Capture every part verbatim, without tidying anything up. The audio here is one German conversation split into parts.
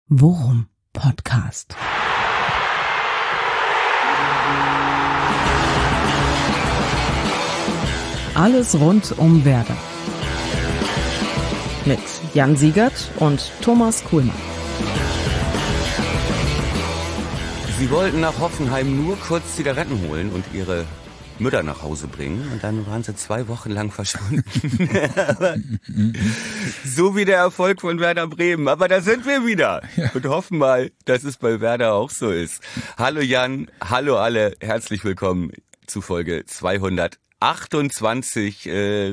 Worum Podcast. Alles rund um Werder. Mit Jan Siegert und Thomas Kuhlmann. Sie wollten nach Hoffenheim nur kurz Zigaretten holen und ihre Mütter nach Hause bringen und dann waren sie zwei Wochen lang verschwunden. So wie der Erfolg von Werder Bremen. Aber da sind wir wieder ja. Und hoffen mal, dass es bei Werder auch so ist. Hallo Jan, hallo alle, herzlich willkommen zu Folge zweihundertachtundzwanzig, äh,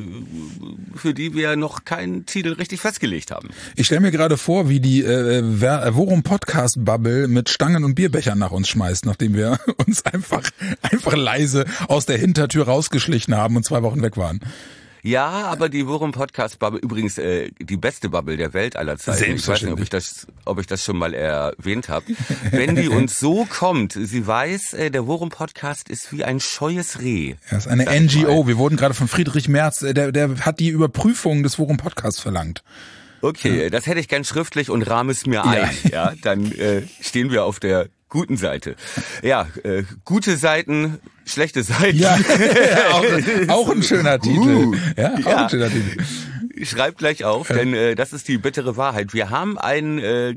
für die wir noch keinen Titel richtig festgelegt haben. Ich stelle mir gerade vor, wie die äh, Worum Podcast Bubble mit Stangen und Bierbechern nach uns schmeißt, nachdem wir uns einfach einfach leise aus der Hintertür rausgeschlichen haben und zwei Wochen weg waren. Ja, aber die Worum Podcast Bubble, übrigens äh, die beste Bubble der Welt aller Zeiten. Ich weiß nicht, ob ich das, ob ich das schon mal erwähnt habe. Wenn die uns so kommt, sie weiß, äh, der Worum Podcast ist wie ein scheues Reh. Er ist eine N G O. Wir wurden gerade von Friedrich Merz, der, der hat die Überprüfung des Worum Podcasts verlangt. Okay, ja. Das hätte ich gern schriftlich und rahme es mir ein. Ja, ja dann äh, stehen wir auf der guten Seite. Ja, äh, gute Seiten, schlechte Seiten. Ja, auch, auch ein schöner Titel. Uh, ja, auch ja. ein schöner Titel. Schreibt gleich auf, denn äh, das ist die bittere Wahrheit. Wir haben einen äh,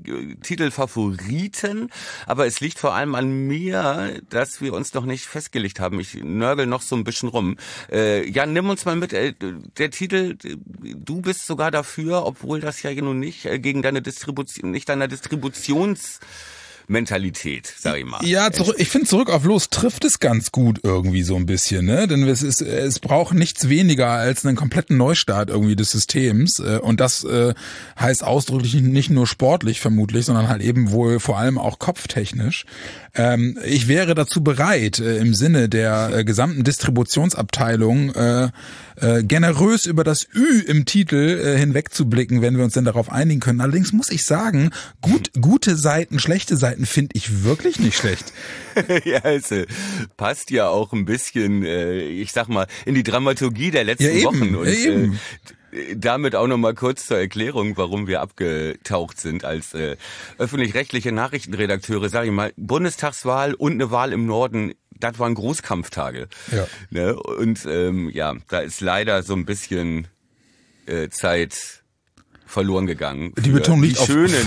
Titelfavoriten, aber es liegt vor allem an mir, dass wir uns noch nicht festgelegt haben. Ich nörgel noch so ein bisschen rum. Äh, Jan, nimm uns mal mit. Äh, der Titel, du bist sogar dafür, obwohl das ja nun nicht äh, gegen deine Distribution, nicht deiner Distributions Mentalität, sag ich mal. Ja, zurück, ich finde zurück auf los trifft es ganz gut irgendwie so ein bisschen, ne? Denn es ist, es braucht nichts weniger als einen kompletten Neustart irgendwie des Systems und das äh, heißt ausdrücklich nicht nur sportlich vermutlich, sondern halt eben wohl vor allem auch kopftechnisch. Ähm, ich wäre dazu bereit, äh, im Sinne der äh, gesamten Distributionsabteilung äh, äh, generös über das Ü im Titel äh, hinwegzublicken, wenn wir uns denn darauf einigen können. Allerdings muss ich sagen, gut, gute Seiten, schlechte Seiten finde ich wirklich nicht schlecht. Ja, also passt ja auch ein bisschen, äh, ich sag mal, in die Dramaturgie der letzten ja, eben, Wochen. Und eben. Äh, damit auch nochmal kurz zur Erklärung, warum wir abgetaucht sind als äh, öffentlich-rechtliche Nachrichtenredakteure. Sag ich mal, Bundestagswahl und eine Wahl im Norden, das waren Großkampftage. Ja. Ne? Und ähm, ja, da ist leider so ein bisschen äh, Zeit verloren gegangen. Die Betonung liegt auf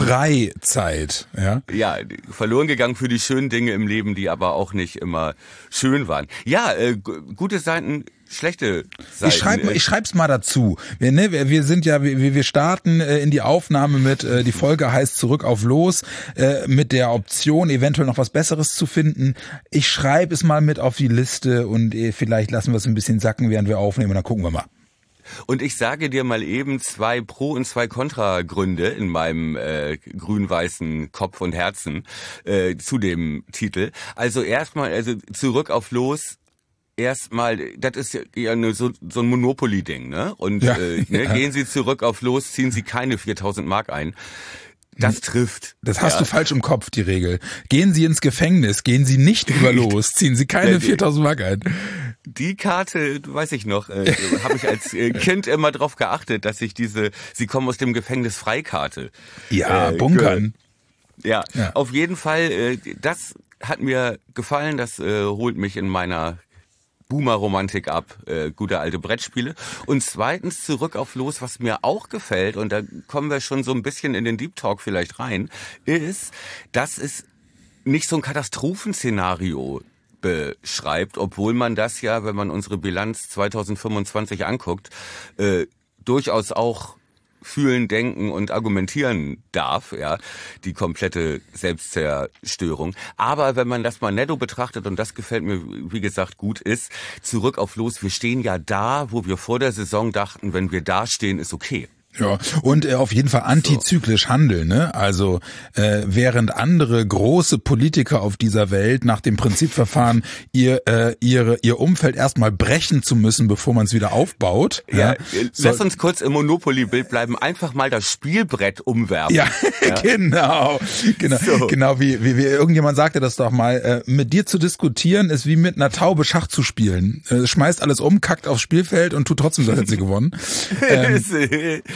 Freizeit. Ja, ja, verloren gegangen für die schönen Dinge im Leben, die aber auch nicht immer schön waren. Ja, äh, gute Seiten, schlechte Seiten. Ich schreibe ich schreib's mal dazu. Wir, ne, wir sind ja, wir, wir starten äh, in die Aufnahme mit, äh, die Folge heißt Zurück auf los, äh, mit der Option, eventuell noch was Besseres zu finden. Ich schreibe es mal mit auf die Liste und äh, vielleicht lassen wir es ein bisschen sacken, während wir aufnehmen und dann gucken wir mal. Und ich sage dir mal eben zwei Pro- und zwei Kontra-Gründe in meinem äh, grün-weißen Kopf und Herzen äh, zu dem Titel. Also erstmal, also zurück auf los. Erstmal, das ist ja nur so, so ein Monopoly-Ding, ne? Und ja. äh, ne, ja. Gehen Sie zurück auf los, ziehen Sie keine viertausend Mark ein. Das trifft. Das hast ja. du falsch im Kopf, die Regel. Gehen Sie ins Gefängnis, gehen Sie nicht über los, ziehen Sie keine viertausend Mark ein. Die Karte, weiß ich noch, äh, habe ich als äh, Kind immer drauf geachtet, dass ich diese, Sie kommen aus dem Gefängnis Freikarte. Ja, äh, bunkern. Ja, ja, auf jeden Fall, äh, das hat mir gefallen, das äh, holt mich in meiner Boomer-Romantik ab, äh, gute alte Brettspiele. Und zweitens zurück auf los, was mir auch gefällt, und da kommen wir schon so ein bisschen in den Deep Talk vielleicht rein, ist, dass es nicht so ein Katastrophenszenario beschreibt, obwohl man das ja, wenn man unsere Bilanz zweitausendfünfundzwanzig anguckt, äh, durchaus auch fühlen, denken und argumentieren darf, ja, die komplette Selbstzerstörung. Aber wenn man das mal netto betrachtet, und das gefällt mir, wie gesagt, gut, ist, zurück auf los, wir stehen ja da, wo wir vor der Saison dachten, wenn wir da stehen, ist okay. Ja, und äh, auf jeden Fall antizyklisch handeln, ne? Also äh, während andere große Politiker auf dieser Welt nach dem Prinzip verfahren, ihr äh, ihre ihr Umfeld erstmal brechen zu müssen, bevor man es wieder aufbaut. Ja, ja. Lass uns kurz im Monopoly-Bild bleiben, einfach mal das Spielbrett umwerfen. Ja, ja. genau, genau, so. genau wie, wie wie irgendjemand sagte das doch mal. Äh, mit dir zu diskutieren ist wie mit einer Taube Schach zu spielen. Äh, schmeißt alles um, kackt aufs Spielfeld und tut trotzdem, so hat sie gewonnen. Ähm,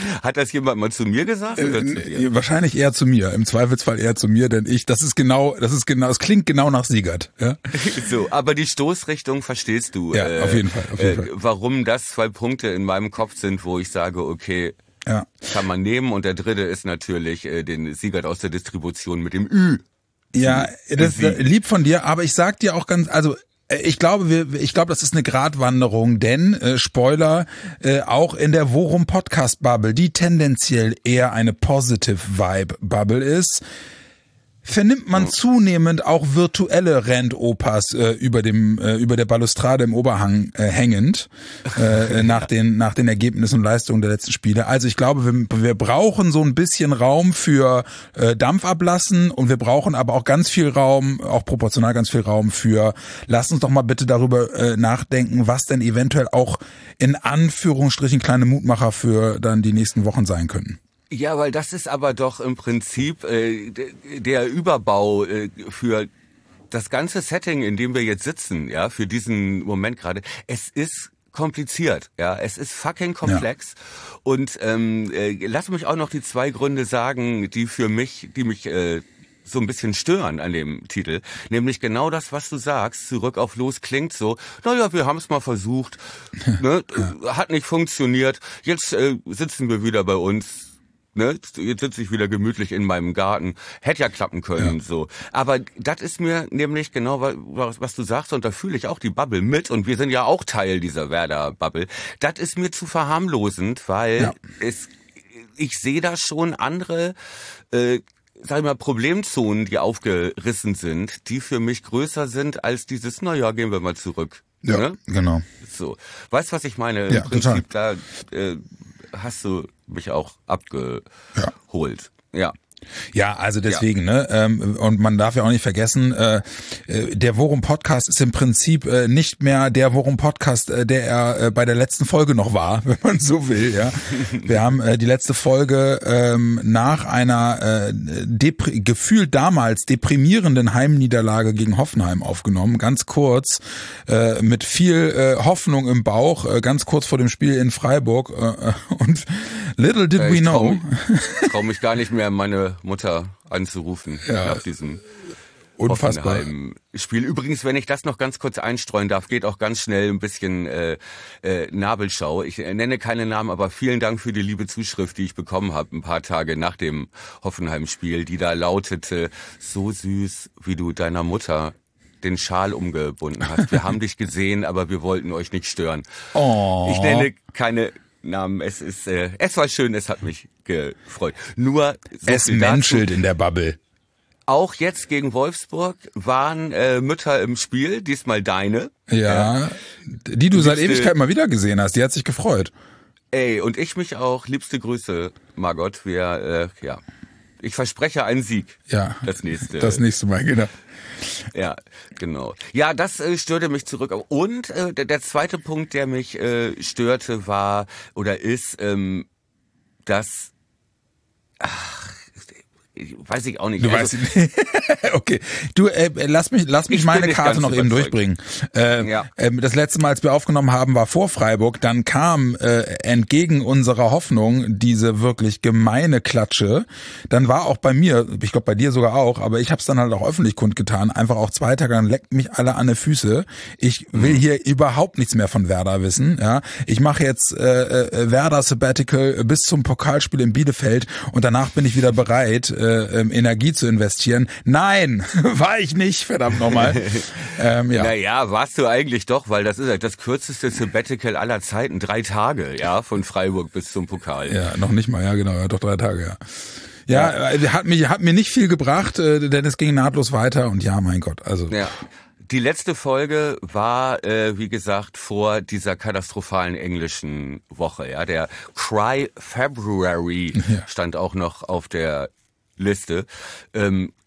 Hat das jemand mal zu mir gesagt? Oder zu Äh, wahrscheinlich eher zu mir, im Zweifelsfall eher zu mir, denn ich, das ist genau, das ist genau, es klingt genau nach Siegert. Ja? So, aber die Stoßrichtung verstehst du. Ja, äh, auf jeden Fall, auf jeden äh, Fall. Warum das zwei Punkte in meinem Kopf sind, wo ich sage, okay, Ja. kann man nehmen. Und der dritte ist natürlich äh, den Siegert aus der Distribution mit dem Ü. Ja, das ist lieb von dir, aber ich sag dir auch ganz, also ich glaube, wir, ich glaube, das ist eine Gratwanderung, denn äh, Spoiler, äh, auch in der Worum Podcast Bubble, die tendenziell eher eine Positive Vibe Bubble ist, vernimmt man zunehmend auch virtuelle Rentopas äh, über dem äh, über der Balustrade im Oberhang äh, hängend äh, nach den nach den Ergebnissen und Leistungen der letzten Spiele. Also ich glaube, wir, wir brauchen so ein bisschen Raum für äh, Dampf ablassen und wir brauchen aber auch ganz viel Raum, auch proportional ganz viel Raum für, lass uns doch mal bitte darüber äh, nachdenken, was denn eventuell auch in Anführungsstrichen kleine Mutmacher für dann die nächsten Wochen sein könnten. Ja, weil das ist aber doch im Prinzip äh, der Überbau äh, für das ganze Setting, in dem wir jetzt sitzen, ja, für diesen Moment gerade. Es ist kompliziert, ja, es ist fucking komplex. Ja. Und ähm, äh, lass mich auch noch die zwei Gründe sagen, die für mich, die mich äh, so ein bisschen stören an dem Titel. Nämlich genau das, was du sagst, zurück auf Los klingt so, naja, wir haben es mal versucht, ne, hat nicht funktioniert, jetzt äh, sitzen wir wieder bei uns. Ne, jetzt sitze ich wieder gemütlich in meinem Garten. Hätte ja klappen können, ja. so. Aber das ist mir nämlich genau, was, was du sagst, und da fühle ich auch die Bubble mit, und wir sind ja auch Teil dieser Werder-Bubble. Das ist mir zu verharmlosend, weil ja. es, ich sehe da schon andere, äh, sag ich mal, Problemzonen, die aufgerissen sind, die für mich größer sind als dieses, naja, gehen wir mal zurück. Ja, ne? Genau. So. Weißt du, was ich meine? Im ja, Prinzip, total. da äh, hast du mich auch abgeholt. Ja. ja. Ja, also deswegen, ja. ne, ähm, und man darf ja auch nicht vergessen, äh, der Worum Podcast ist im Prinzip äh, nicht mehr der Worum Podcast, äh, der er äh, bei der letzten Folge noch war, wenn man so will, ja. Wir haben äh, die letzte Folge ähm, nach einer äh, depri- gefühlt damals deprimierenden Heimniederlage gegen Hoffenheim aufgenommen, ganz kurz, äh, mit viel äh, Hoffnung im Bauch, äh, ganz kurz vor dem Spiel in Freiburg, äh, und little did äh, we know. Ich traue mich gar nicht mehr, meine Mutter anzurufen ja. nach diesem Unfassbar. Spiel. Übrigens, wenn ich das noch ganz kurz einstreuen darf, geht auch ganz schnell ein bisschen äh, äh, Nabelschau. Ich äh, nenne keine Namen, aber vielen Dank für die liebe Zuschrift, die ich bekommen habe, ein paar Tage nach dem Hoffenheim-Spiel, die da lautete, so süß, wie du deiner Mutter den Schal umgebunden hast. Wir haben dich gesehen, aber wir wollten euch nicht stören. Oh. Ich nenne keine Namen. Es ist, äh, es war schön, es hat mich gefreut. Nur so es menschelt in der Bubble. Auch jetzt gegen Wolfsburg waren äh, Mütter im Spiel, diesmal deine. Ja, äh, die du seit Ewigkeit mal wieder gesehen hast. Die hat sich gefreut. Ey, und ich mich auch. Liebste Grüße, Margot. Wir, äh, ja, ich verspreche einen Sieg. Ja, das nächste. Das nächste Mal, genau. Ja, genau. Ja, das äh, störte mich zurück. Und äh, der, der zweite Punkt, der mich äh, störte, war oder ist, ähm, dass, ach, weiß ich auch nicht. Du also, weißt nicht. Okay, du äh, lass mich lass mich meine Karte noch eben durchbringen. Äh, ja. äh, das letzte Mal, als wir aufgenommen haben, war vor Freiburg. Dann kam äh, entgegen unserer Hoffnung diese wirklich gemeine Klatsche. Dann war auch bei mir, ich glaube bei dir sogar auch, aber ich habe es dann halt auch öffentlich kundgetan, einfach auch zwei Tage, dann leckt mich alle an die Füße. Ich will mhm. hier überhaupt nichts mehr von Werder wissen. Ja, ich mache jetzt äh, äh, Werder Sabbatical bis zum Pokalspiel in Bielefeld und danach bin ich wieder bereit, äh, ähm, Energie zu investieren. Nein, war ich nicht, verdammt nochmal. ähm, ja. Naja, warst du eigentlich doch, weil das ist ja das kürzeste Sabbatical aller Zeiten. Drei Tage, ja, von Freiburg bis zum Pokal. Ja, noch nicht mal, ja genau, ja, doch drei Tage, ja. Ja, ja. hat mir hat mir nicht viel gebracht, äh, denn es ging nahtlos weiter und ja, mein Gott, also. Ja. Die letzte Folge war, äh, wie gesagt, vor dieser katastrophalen englischen Woche. Ja, der Cry February ja. stand auch noch auf der Liste. Ähm,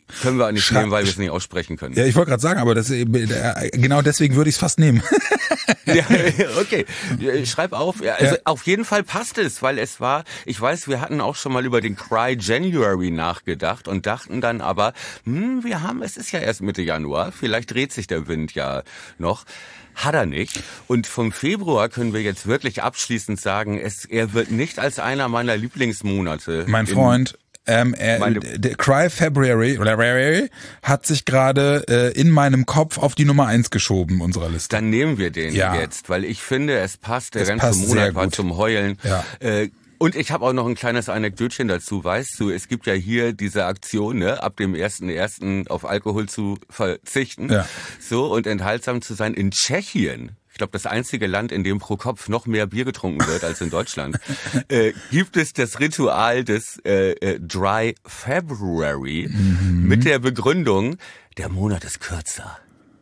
Können wir nicht Schra- nehmen, weil wir es nicht aussprechen können. Ja, ich wollte gerade sagen, aber das, äh, genau deswegen würde ich es fast nehmen. Ja, okay, schreib auf. Also Ja. auf jeden Fall passt es, weil es war, ich weiß, wir hatten auch schon mal über den Cry January nachgedacht und dachten dann aber, hm, wir haben, es ist ja erst Mitte Januar, vielleicht dreht sich der Wind ja noch. Hat er nicht. Und vom Februar können wir jetzt wirklich abschließend sagen, es, er wird nicht als einer meiner Lieblingsmonate. Mein Freund, ähm, er, Meine- der Cry February oder hat sich gerade äh, in meinem Kopf auf die Nummer eins geschoben unserer Liste. Dann nehmen wir den Ja. jetzt, weil ich finde, es passt. Der Es ganze passt sehr Monat war gut. zum Heulen. Ja. Äh, und ich habe auch noch ein kleines Anekdötchen dazu. Weißt du, es gibt ja hier diese Aktion, ne, ab dem ersten ersten auf Alkohol zu verzichten, Ja. so und enthaltsam zu sein. In Tschechien, ich glaube, das einzige Land, in dem pro Kopf noch mehr Bier getrunken wird als in Deutschland, äh, gibt es das Ritual des äh, äh, Dry February Mhm. mit der Begründung, der Monat ist kürzer.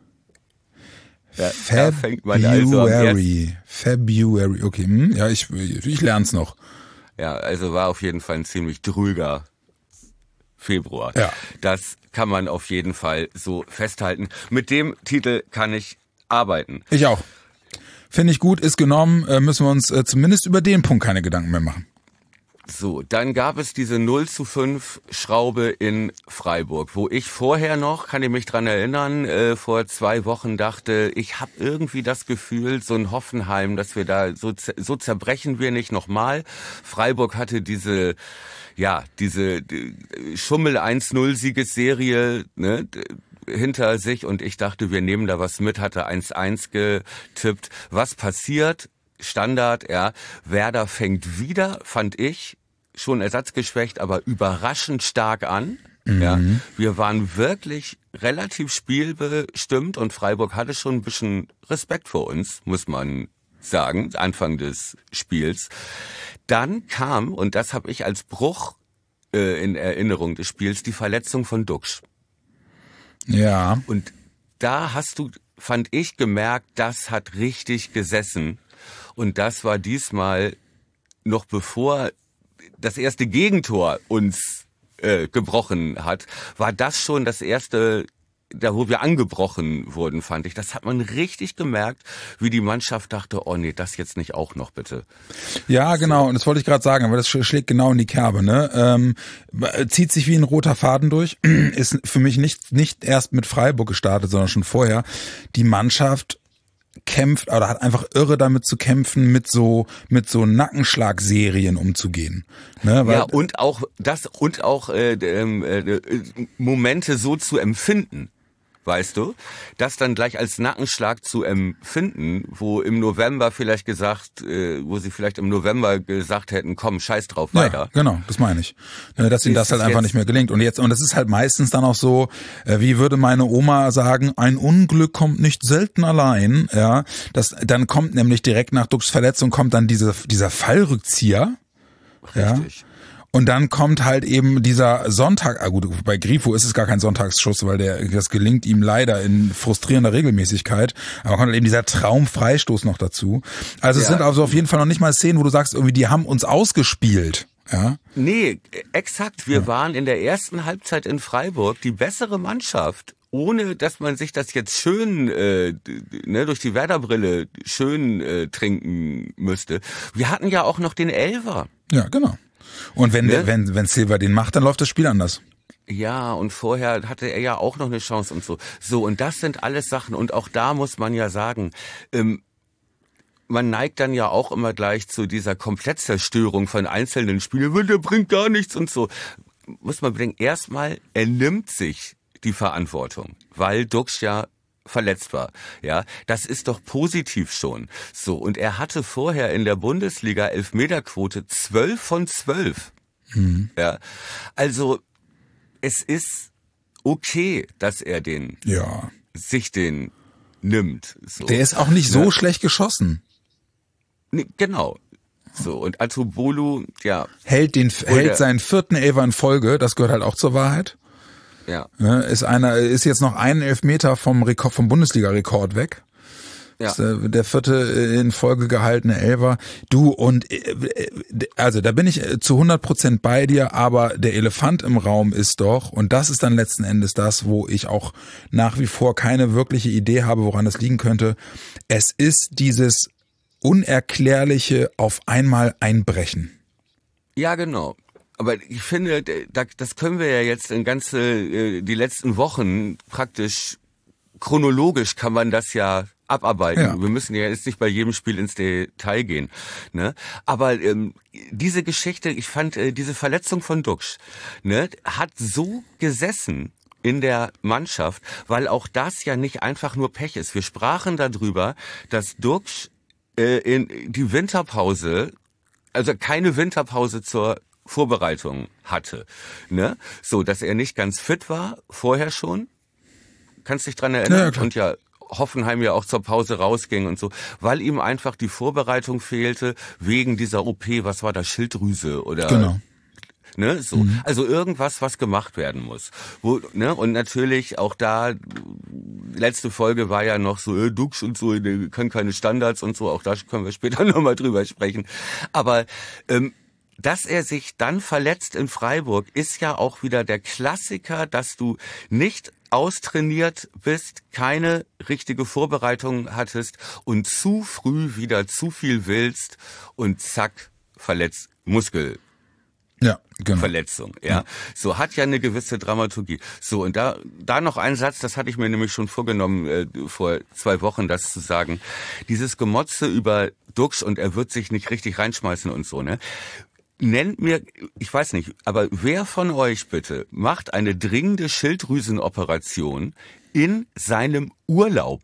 Ja, da fängt man also am February. February. Okay, hm, ja, ich, ich lern's noch. Ja, also war auf jeden Fall ein ziemlich drüger Februar. Ja. Das kann man auf jeden Fall so festhalten. Mit dem Titel kann ich arbeiten. Ich auch. Finde ich gut, ist genommen, äh, müssen wir uns äh, zumindest über den Punkt keine Gedanken mehr machen. So, dann gab es diese null zu fünf Schraube in Freiburg, wo ich vorher noch, kann ich mich dran erinnern, äh, vor zwei Wochen dachte, ich habe irgendwie das Gefühl, so ein Hoffenheim, dass wir da, so, so zerbrechen wir nicht nochmal. Freiburg hatte diese, ja, diese die Schummel eins null Siegesserie, ne, hinter sich und ich dachte, wir nehmen da was mit, hatte eins eins getippt. Was passiert? Standard, ja. Werder fängt wieder, fand ich, schon ersatzgeschwächt, aber überraschend stark an. Mhm. Ja. Wir waren wirklich relativ spielbestimmt und Freiburg hatte schon ein bisschen Respekt vor uns, muss man sagen, Anfang des Spiels. Dann kam, und das habe ich als Bruch äh, in Erinnerung des Spiels, die Verletzung von Duxch. Ja. Und da hast du, fand ich, gemerkt, das hat richtig gesessen. Und das war diesmal noch bevor das erste Gegentor uns äh, gebrochen hat, war das schon das erste, da wo wir angebrochen wurden, fand ich. Das hat man richtig gemerkt, wie die Mannschaft dachte, oh nee, das jetzt nicht auch noch bitte. Ja, genau, und das wollte ich gerade sagen, aber das schlägt genau in die Kerbe, ne? Ähm, zieht sich wie ein roter Faden durch, ist für mich nicht, nicht erst mit Freiburg gestartet, sondern schon vorher. Die Mannschaft kämpft oder hat einfach irre damit zu kämpfen, mit so mit so Nackenschlagserien umzugehen. Ne? Weil, ja, und auch das und auch äh, äh, Momente so zu empfinden. Weißt du, das dann gleich als Nackenschlag zu empfinden, wo im November vielleicht gesagt, äh, wo sie vielleicht im November gesagt hätten, komm, scheiß drauf, weiter. Ja, genau, das meine ich. Dass ihnen das halt einfach nicht mehr gelingt. Und jetzt, und das ist halt meistens dann auch so, äh, wie würde meine Oma sagen, ein Unglück kommt nicht selten allein, ja. Das, dann kommt nämlich direkt nach Duxchs Verletzung kommt dann diese, dieser Fallrückzieher. Richtig. Ja. Und dann kommt halt eben dieser Sonntag, ah gut, bei Grifo ist es gar kein Sonntagsschuss, weil der das gelingt ihm leider in frustrierender Regelmäßigkeit, aber kommt halt eben dieser Traumfreistoß noch dazu. Also es Ja. sind also auf jeden Fall noch nicht mal Szenen, wo du sagst, irgendwie die haben uns ausgespielt. Ja. Nee, exakt. Wir ja. waren in der ersten Halbzeit in Freiburg die bessere Mannschaft, ohne dass man sich das jetzt schön äh, ne, durch die Werderbrille schön äh, trinken müsste. Wir hatten ja auch noch den Elfer. Ja, genau. Und wenn, ne? wenn, wenn Silva den macht, dann läuft das Spiel anders. Ja, und vorher hatte er ja auch noch eine Chance und so. So, und das sind alles Sachen. Und auch da muss man ja sagen, ähm, man neigt dann ja auch immer gleich zu dieser Komplettzerstörung von einzelnen Spielen. Der bringt gar nichts und so. Muss man bedenken, erstmal, er nimmt sich die Verantwortung, weil Duxch ja verletzt war. Ja, das ist doch positiv schon. So, und er hatte vorher in der Bundesliga Elfmeterquote zwölf von zwölf. Mhm. Ja, also es ist okay, dass er den, ja, sich den nimmt. So. Der ist auch nicht so ja. schlecht geschossen. Nee, genau. So, und Atubolu, ja. Hält den, hält seinen vierten Elfer in Folge, das gehört halt auch zur Wahrheit. Ja. Ist einer, ist jetzt noch einen Elfmeter vom Rekord, vom Bundesliga-Rekord weg. Ja. Das ist der vierte in Folge gehaltene Elfer. Du, und also da bin ich zu hundert Prozent bei dir, aber der Elefant im Raum ist doch, und das ist dann letzten Endes das, wo ich auch nach wie vor keine wirkliche Idee habe, woran das liegen könnte. Es ist dieses unerklärliche auf einmal Einbrechen. Ja, genau. Aber ich finde, das können wir ja jetzt in ganze, die letzten Wochen praktisch chronologisch kann man das ja abarbeiten. Ja. Wir müssen ja jetzt nicht bei jedem Spiel ins Detail gehen. Ne? Aber ähm, diese Geschichte, ich fand äh, diese Verletzung von Duxch, ne, hat so gesessen in der Mannschaft, weil auch das ja nicht einfach nur Pech ist. Wir sprachen darüber, dass Duxch äh, in die Winterpause, also keine Winterpause zur Vorbereitung hatte. Ne? So, dass er nicht ganz fit war, vorher schon. Kannst dich dran erinnern? Ja, und ja, Hoffenheim ja auch zur Pause rausging und so, weil ihm einfach die Vorbereitung fehlte wegen dieser O P, was war das, Schilddrüse oder genau. Ne, so. Mhm. Also irgendwas, was gemacht werden muss. Wo, ne, und natürlich auch da, letzte Folge war ja noch so, äh, Duxch und so, die können keine Standards und so, auch da können wir später nochmal drüber sprechen. Aber ähm, dass er sich dann verletzt in Freiburg, ist ja auch wieder der Klassiker, dass du nicht austrainiert bist, keine richtige Vorbereitung hattest und zu früh wieder zu viel willst und zack, verletzt, Muskel. Ja, genau. Verletzung, ja. ja. So, hat ja eine gewisse Dramaturgie. So, und da, da noch ein Satz, das hatte ich mir nämlich schon vorgenommen, äh, vor zwei Wochen, das zu sagen. Dieses Gemotze über Duxch und er wird sich nicht richtig reinschmeißen und so, ne? Nennt mir, ich weiß nicht, aber wer von euch bitte macht eine dringende Schilddrüsenoperation in seinem Urlaub,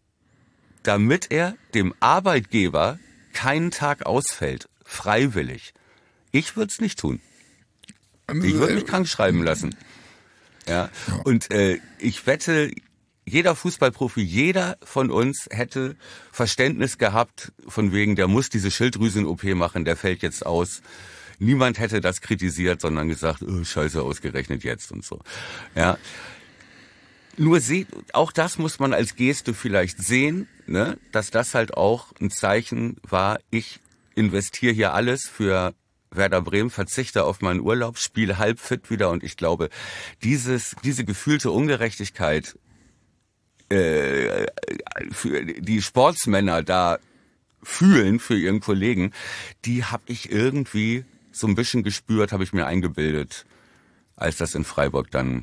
damit er dem Arbeitgeber keinen Tag ausfällt, freiwillig? Ich würde es nicht tun. Ich würde mich krank schreiben lassen. Ja. Und äh, ich wette, jeder Fußballprofi, jeder von uns hätte Verständnis gehabt, von wegen, der muss diese Schilddrüsen-O P machen, der fällt jetzt aus. Niemand hätte das kritisiert, sondern gesagt, oh, scheiße, ausgerechnet jetzt und so. Ja. Nur seht, auch das muss man als Geste vielleicht sehen, ne, dass das halt auch ein Zeichen war, ich investiere hier alles für Werder Bremen, verzichte auf meinen Urlaub, spiele halb fit wieder und ich glaube, dieses, diese gefühlte Ungerechtigkeit, äh, für die Sportsmänner da fühlen für ihren Kollegen, die habe ich irgendwie so ein bisschen gespürt, habe ich mir eingebildet, als das in Freiburg dann,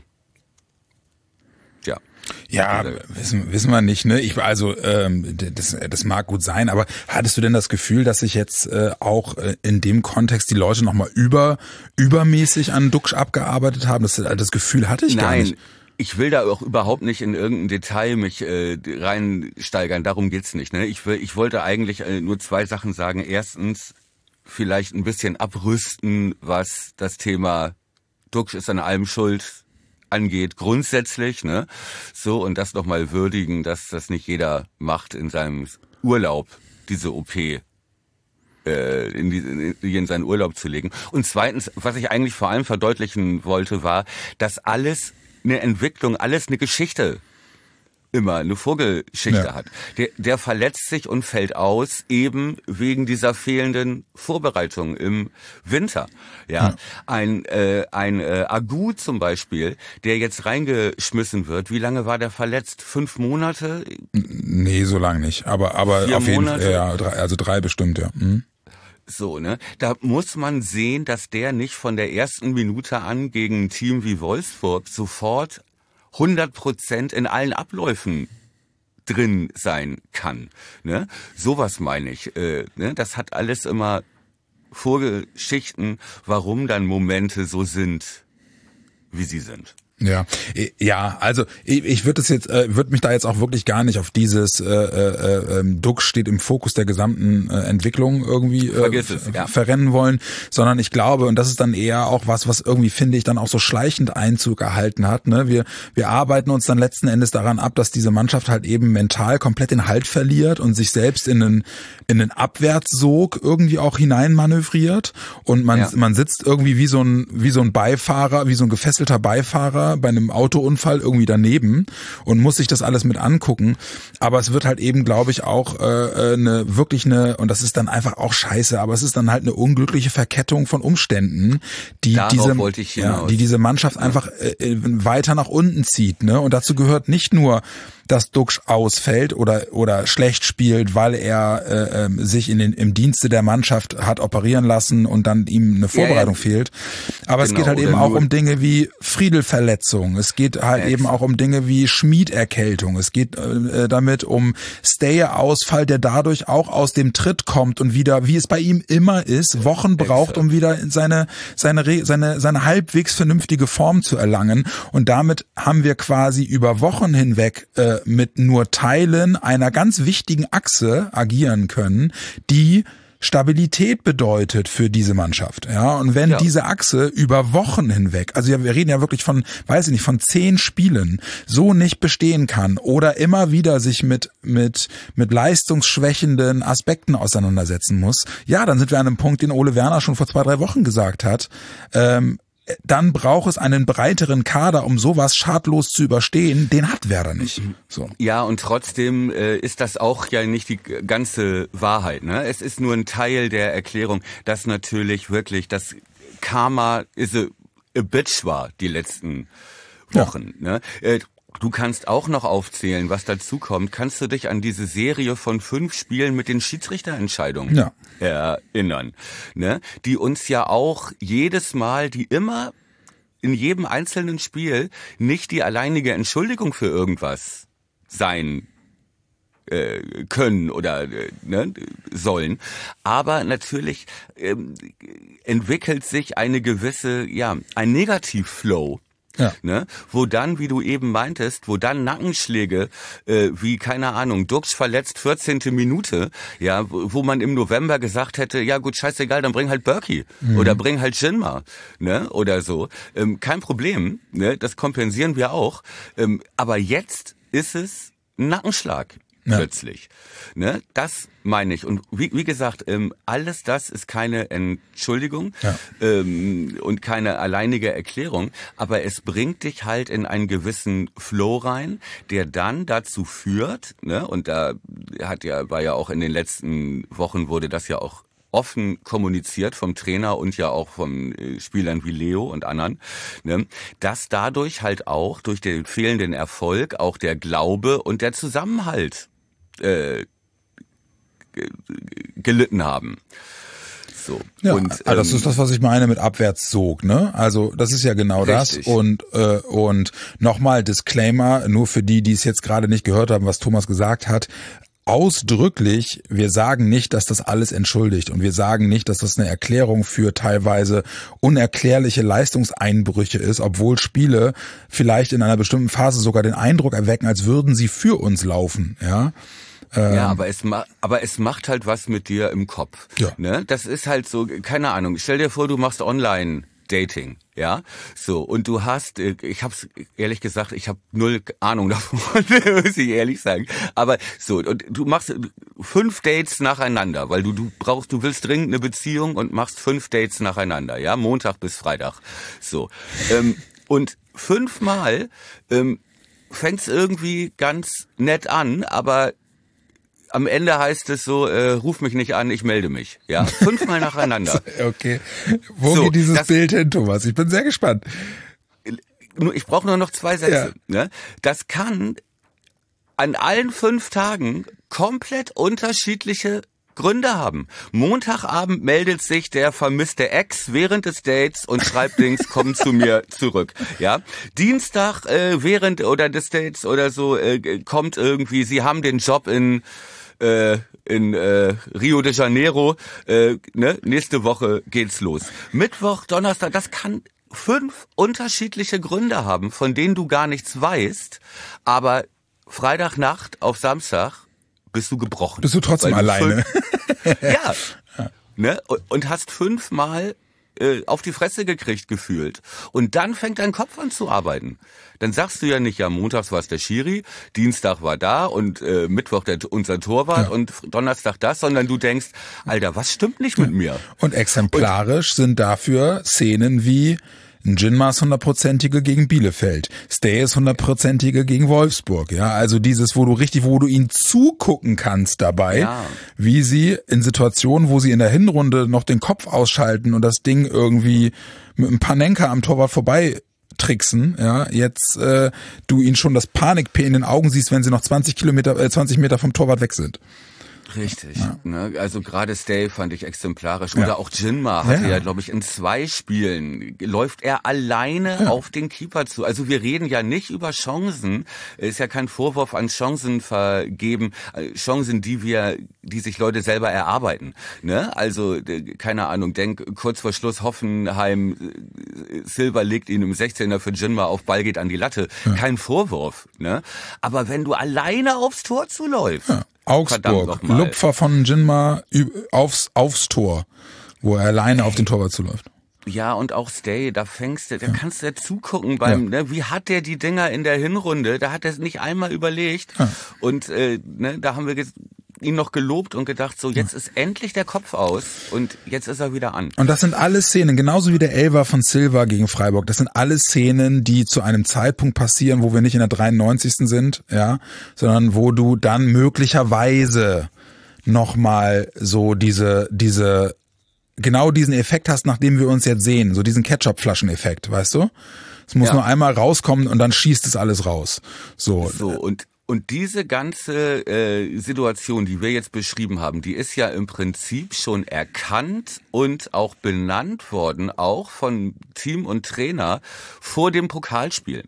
ja. Ja, wissen, wissen wir nicht, ne? Ich also ähm, das, das mag gut sein, aber hattest du denn das Gefühl, dass sich jetzt äh, auch äh, in dem Kontext die Leute nochmal über übermäßig an Duxch abgearbeitet haben? Das, das Gefühl hatte ich Nein. gar nicht. Ich will da auch überhaupt nicht in irgendein Detail mich äh, reinsteigern, darum geht's nicht. Ne? Ich will, ich wollte eigentlich äh, nur zwei Sachen sagen. Erstens, vielleicht ein bisschen abrüsten, was das Thema Duxch ist an allem schuld angeht, grundsätzlich, ne? So, und das nochmal würdigen, dass das nicht jeder macht in seinem Urlaub, diese O P äh, in, die, in, in seinen Urlaub zu legen. Und zweitens, was ich eigentlich vor allem verdeutlichen wollte, war, dass alles eine Entwicklung, alles eine Geschichte immer eine Vorgeschichte ja. hat. Der, der verletzt sich und fällt aus, eben wegen dieser fehlenden Vorbereitung im Winter. Ja, ja. Ein äh, ein äh, Agu zum Beispiel, der jetzt reingeschmissen wird. Wie lange war der verletzt? Fünf Monate? Nee, so lange nicht. Aber aber Vier auf jeden Monate? Fall, ja, drei, also drei bestimmt, ja. Mhm. So, ne? Da muss man sehen, dass der nicht von der ersten Minute an gegen ein Team wie Wolfsburg sofort hundert Prozent in allen Abläufen drin sein kann. Ne? Sowas meine ich. Äh, ne? Das hat alles immer Vorgeschichten, warum dann Momente so sind, wie sie sind. Ja, ja, also ich, ich würde es jetzt, äh, würde mich da jetzt auch wirklich gar nicht auf dieses äh, äh, äh, Duxch steht im Fokus der gesamten äh, Entwicklung irgendwie äh, es, ja. verrennen wollen, sondern ich glaube, und das ist dann eher auch was, was irgendwie, finde ich, dann auch so schleichend Einzug erhalten hat. Ne? Wir wir arbeiten uns dann letzten Endes daran ab, dass diese Mannschaft halt eben mental komplett den Halt verliert und sich selbst in einen in einen Abwärtssog irgendwie auch hineinmanövriert und man ja. man sitzt irgendwie wie so ein wie so ein Beifahrer, wie so ein gefesselter Beifahrer immer bei einem Autounfall irgendwie daneben und muss sich das alles mit angucken. Aber es wird halt eben, glaube ich, auch äh, eine wirklich eine, und das ist dann einfach auch scheiße, aber es ist dann halt eine unglückliche Verkettung von Umständen, die Darauf diese, wollte ich ja, hinaus. die diese Mannschaft einfach äh, weiter nach unten zieht. Ne? Und dazu gehört nicht nur, dass Duxch ausfällt oder oder schlecht spielt, weil er äh, äh, sich in den im Dienste der Mannschaft hat operieren lassen und dann ihm eine Vorbereitung ja, ja. fehlt. Aber genau, es geht halt eben auch um Dinge wie Friedel-Verletzung. Es geht halt Ex. eben auch um Dinge wie Schmied-Erkältung. Es geht äh, damit um Stay-Ausfall, der dadurch auch aus dem Tritt kommt und wieder, wie es bei ihm immer ist, Wochen braucht, um wieder seine seine seine seine halbwegs vernünftige Form zu erlangen. Und damit haben wir quasi über Wochen hinweg äh, mit nur Teilen einer ganz wichtigen Achse agieren können, die Stabilität bedeutet für diese Mannschaft. Ja, und wenn ja. diese Achse über Wochen hinweg, also ja, wir reden ja wirklich von, weiß ich nicht, von zehn Spielen, so nicht bestehen kann oder immer wieder sich mit mit mit leistungsschwächenden Aspekten auseinandersetzen muss, ja, dann sind wir an einem Punkt, den Ole Werner schon vor zwei, drei Wochen gesagt hat. Ähm, dann braucht es einen breiteren Kader, um sowas schadlos zu überstehen. Den hat Werder nicht. So. Ja, und trotzdem äh, ist das auch ja nicht die ganze Wahrheit. Ne? Es ist nur ein Teil der Erklärung, dass natürlich wirklich das Karma is a, a bitch war die letzten Wochen. Ja. Ne? Äh, Du kannst auch noch aufzählen, was dazu kommt. Kannst du dich an diese Serie von fünf Spielen mit den Schiedsrichterentscheidungen ja. erinnern? Ne? Die uns ja auch jedes Mal, die immer in jedem einzelnen Spiel nicht die alleinige Entschuldigung für irgendwas sein äh, können oder äh, ne, sollen. Aber natürlich ähm, entwickelt sich eine gewisse, ja, ein Negativflow. Ja. Ne? Wo dann, wie du eben meintest, wo dann Nackenschläge, äh, wie, keine Ahnung, Duxch verletzt, vierzehnte Minute, ja, wo man im November gesagt hätte, ja gut, scheißegal, dann bring halt Berkey mhm. oder bring halt Jinma, ne, oder so. Ähm, kein Problem, ne, das kompensieren wir auch. Ähm, aber jetzt ist es ein Nackenschlag. Ja. Plötzlich. Ne? Das meine ich. Und wie, wie gesagt, ähm, alles das ist keine Entschuldigung ja. ähm, und keine alleinige Erklärung, aber es bringt dich halt in einen gewissen Flow rein, der dann dazu führt, ne? Und da hat ja, war ja auch in den letzten Wochen wurde das ja auch offen kommuniziert vom Trainer und ja auch von Spielern wie Leo und anderen, ne, dass dadurch halt auch durch den fehlenden Erfolg auch der Glaube und der Zusammenhalt äh, gelitten haben. So. Ja, und, also das ähm, ist das, was ich meine mit Abwärtssog, ne? Also das ist ja genau richtig. das. Und äh, und nochmal Disclaimer, nur für die, die es jetzt gerade nicht gehört haben, was Thomas gesagt hat. Ausdrücklich, wir sagen nicht, dass das alles entschuldigt und wir sagen nicht, dass das eine Erklärung für teilweise unerklärliche Leistungseinbrüche ist, obwohl Spiele vielleicht in einer bestimmten Phase sogar den Eindruck erwecken, als würden sie für uns laufen, ja. Ja, aber es macht, aber es macht halt was mit dir im Kopf. Ja. Ne? Das ist halt so, keine Ahnung. Stell dir vor, du machst online Dating, ja, so, und du hast, ich hab's ehrlich gesagt, ich habe null Ahnung davon, muss ich ehrlich sagen, aber so, und du machst fünf Dates nacheinander, weil du du brauchst, du willst dringend eine Beziehung und machst fünf Dates nacheinander, ja, Montag bis Freitag, so, ähm, und fünfmal ähm, fängt's irgendwie ganz nett an, aber am Ende heißt es so, äh, ruf mich nicht an, ich melde mich. Ja, fünfmal nacheinander. Okay. Wo so, geht dieses das, Bild hin, Thomas? Ich bin sehr gespannt. Ich brauche nur noch zwei Sätze. Ja. Ne? Das kann an allen fünf Tagen komplett unterschiedliche Gründe haben. Montagabend meldet sich der vermisste Ex während des Dates und schreibt Dings, komm zu mir zurück. Ja, Dienstag äh, während oder des Dates oder so äh, kommt irgendwie, sie haben den Job in äh, in äh, Rio de Janeiro. Äh, ne? Nächste Woche geht's los. Mittwoch, Donnerstag, das kann fünf unterschiedliche Gründe haben, von denen du gar nichts weißt. Aber Freitagnacht auf Samstag bist du gebrochen. Bist du trotzdem alleine? Fünf, ja. Ne? Und hast fünfmal äh, auf die Fresse gekriegt gefühlt. Und dann fängt dein Kopf an zu arbeiten. Dann sagst du ja nicht, ja, montags war es der Schiri, Dienstag war da und äh, Mittwoch der, unser Torwart ja. und Donnerstag das, sondern du denkst, Alter, was stimmt nicht mit mir? Und exemplarisch und, sind dafür Szenen wie Ein Jinma ist hundertprozentige gegen Bielefeld. Stay ist hundertprozentige gegen Wolfsburg. Ja, also dieses, wo du richtig, wo du ihnen zugucken kannst dabei, ja. wie sie in Situationen, wo sie in der Hinrunde noch den Kopf ausschalten und das Ding irgendwie mit einem Panenka am Torwart vorbei tricksen, ja, jetzt äh, du ihnen schon das Panik-P in den Augen siehst, wenn sie noch zwanzig Kilometer, äh, zwanzig Meter vom Torwart weg sind. Richtig, ja. ne? Also gerade Stay fand ich exemplarisch. Oder ja. auch Jinma hatte ja, ja glaube ich, in zwei Spielen läuft er alleine ja. auf den Keeper zu. Also wir reden ja nicht über Chancen. Ist ja kein Vorwurf an Chancen vergeben. Chancen, die wir, die sich Leute selber erarbeiten. Ne? Also, keine Ahnung, denk kurz vor Schluss Hoffenheim, Silva legt ihn im sechzehner für Jinma auf, Ball geht an die Latte. Ja. Kein Vorwurf. Ne? Aber wenn du alleine aufs Tor zuläufst, ja. Augsburg, Lupfer von Jinma aufs, aufs Tor, wo er alleine Ey. auf den Torwart zuläuft. Ja, und auch Stay, da fängst du, da ja. kannst du ja zugucken beim, ja. ne, wie hat der die Dinger in der Hinrunde, da hat er es nicht einmal überlegt. Ja. Und äh, ne, da haben wir jetzt ihn noch gelobt und gedacht, so jetzt ist endlich der Kopf aus und jetzt ist er wieder an. Und das sind alle Szenen, genauso wie der Elfer von Silva gegen Freiburg, das sind alle Szenen, die zu einem Zeitpunkt passieren, wo wir nicht in der dreiundneunzigsten sind, ja, sondern wo du dann möglicherweise nochmal so diese, diese, genau diesen Effekt hast, nachdem wir uns jetzt sehen, so diesen Ketchup-Flaschen-Effekt, weißt du? Es muss ja. nur einmal rauskommen und dann schießt es alles raus. So, so und Und diese ganze äh, Situation, die wir jetzt beschrieben haben, die ist ja im Prinzip schon erkannt und auch benannt worden, auch von Team und Trainer vor dem Pokalspiel.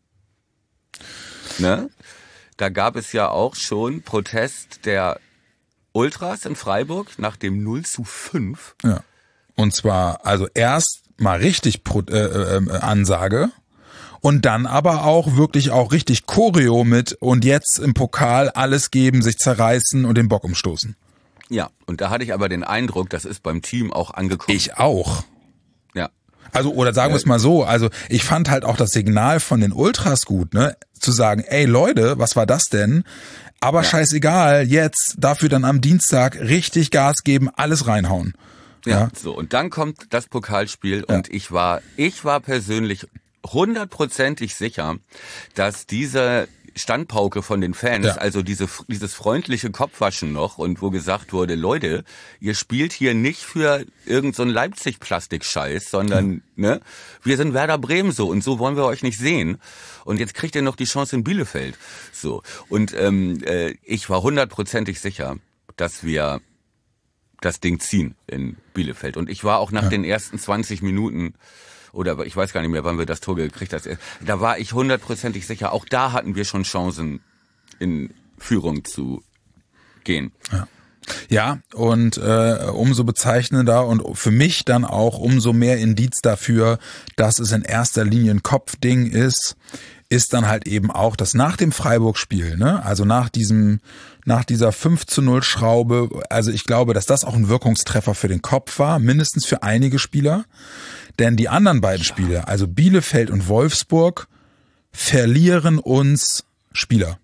Ne? Da gab es ja auch schon Protest der Ultras in Freiburg nach dem null zu fünf. Ja. Und zwar also erst mal richtig Pro- äh, äh, Ansage. Und dann aber auch wirklich auch richtig Choreo mit und jetzt im Pokal alles geben, sich zerreißen und den Bock umstoßen. Ja, und da hatte ich aber den Eindruck, das ist beim Team auch angekommen. Ich auch. Ja. Also, oder sagen wir es mal so, also ich fand halt auch das Signal von den Ultras gut, ne? Zu sagen, ey Leute, was war das denn? Aber ja. scheißegal, jetzt dafür dann am Dienstag richtig Gas geben, alles reinhauen. Ja, ja. so und dann kommt das Pokalspiel ja. und ich war, ich war persönlich hundertprozentig sicher, dass diese Standpauke von den Fans, ja. also diese dieses freundliche Kopfwaschen noch und wo gesagt wurde, Leute, ihr spielt hier nicht für irgend so einen Leipzig-Plastik-Scheiß, sondern mhm. ne, wir sind Werder Bremen so und so wollen wir euch nicht sehen. Und jetzt kriegt ihr noch die Chance in Bielefeld. So und ähm, äh, ich war hundertprozentig sicher, dass wir das Ding ziehen in Bielefeld. Und ich war auch nach ja. den ersten zwanzig Minuten oder ich weiß gar nicht mehr, wann wir das Tor gekriegt haben. Da war ich hundertprozentig sicher, auch da hatten wir schon Chancen, in Führung zu gehen. Ja, ja und äh, umso bezeichnender und für mich dann auch umso mehr Indiz dafür, dass es in erster Linie ein Kopfding ist, ist dann halt eben auch, dass nach dem Freiburg-Spiel, ne, also nach diesem, nach dieser fünf zu null Schraube, also ich glaube, dass das auch ein Wirkungstreffer für den Kopf war, mindestens für einige Spieler. Denn die anderen beiden Spiele, also Bielefeld und Wolfsburg, verlieren uns Spieler.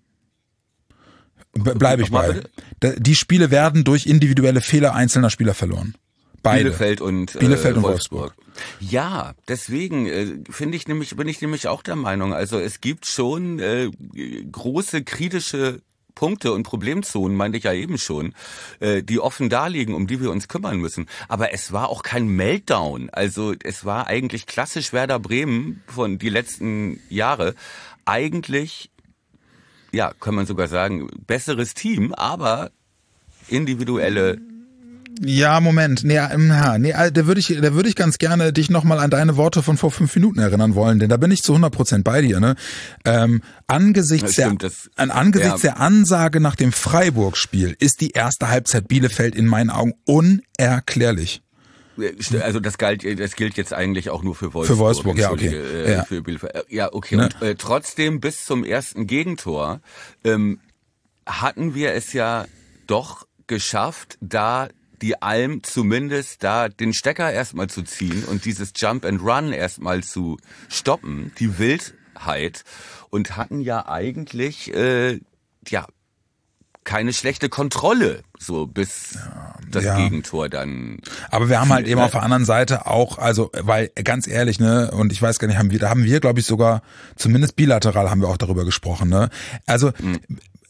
Be- Bleibe ich bei. Die Spiele werden durch individuelle Fehler einzelner Spieler verloren. Beide. Bielefeld und, Bielefeld äh, und Wolfsburg. Wolfsburg. Ja, deswegen äh, finde ich nämlich, bin ich nämlich auch der Meinung, also es gibt schon äh, große kritische Punkte und Problemzonen, meinte ich ja eben schon, äh, die offen daliegen, um die wir uns kümmern müssen. Aber es war auch kein Meltdown. Also es war eigentlich klassisch Werder Bremen von die letzten Jahre. Eigentlich, ja, kann man sogar sagen, besseres Team, aber individuelle Ja, Moment. Nee, ja, nee, da würde ich, da würde ich ganz gerne dich nochmal an deine Worte von vor fünf Minuten erinnern wollen, denn da bin ich zu hundert Prozent bei dir, ne? Ähm, angesichts ja, stimmt, der, das, an, angesichts ja. der Ansage nach dem Freiburg-Spiel ist die erste Halbzeit Bielefeld in meinen Augen unerklärlich. Also das galt, das gilt jetzt eigentlich auch nur für Wolfsburg. Für Wolfsburg, ja, okay. Äh, ja. Für Bielefeld. Ja, okay. Ne? Und äh, trotzdem bis zum ersten Gegentor ähm, hatten wir es ja doch geschafft, da die Alm zumindest da den Stecker erstmal zu ziehen und dieses Jump and Run erstmal zu stoppen, die Wildheit, und hatten ja eigentlich äh, ja keine schlechte Kontrolle, so bis ja, das ja. Gegentor dann. Aber wir haben viel, halt eben ne? auf der anderen Seite auch, also, weil ganz ehrlich, ne, und ich weiß gar nicht, haben wir, da haben wir, glaube ich, sogar, zumindest bilateral haben wir auch darüber gesprochen, ne. Also, mhm.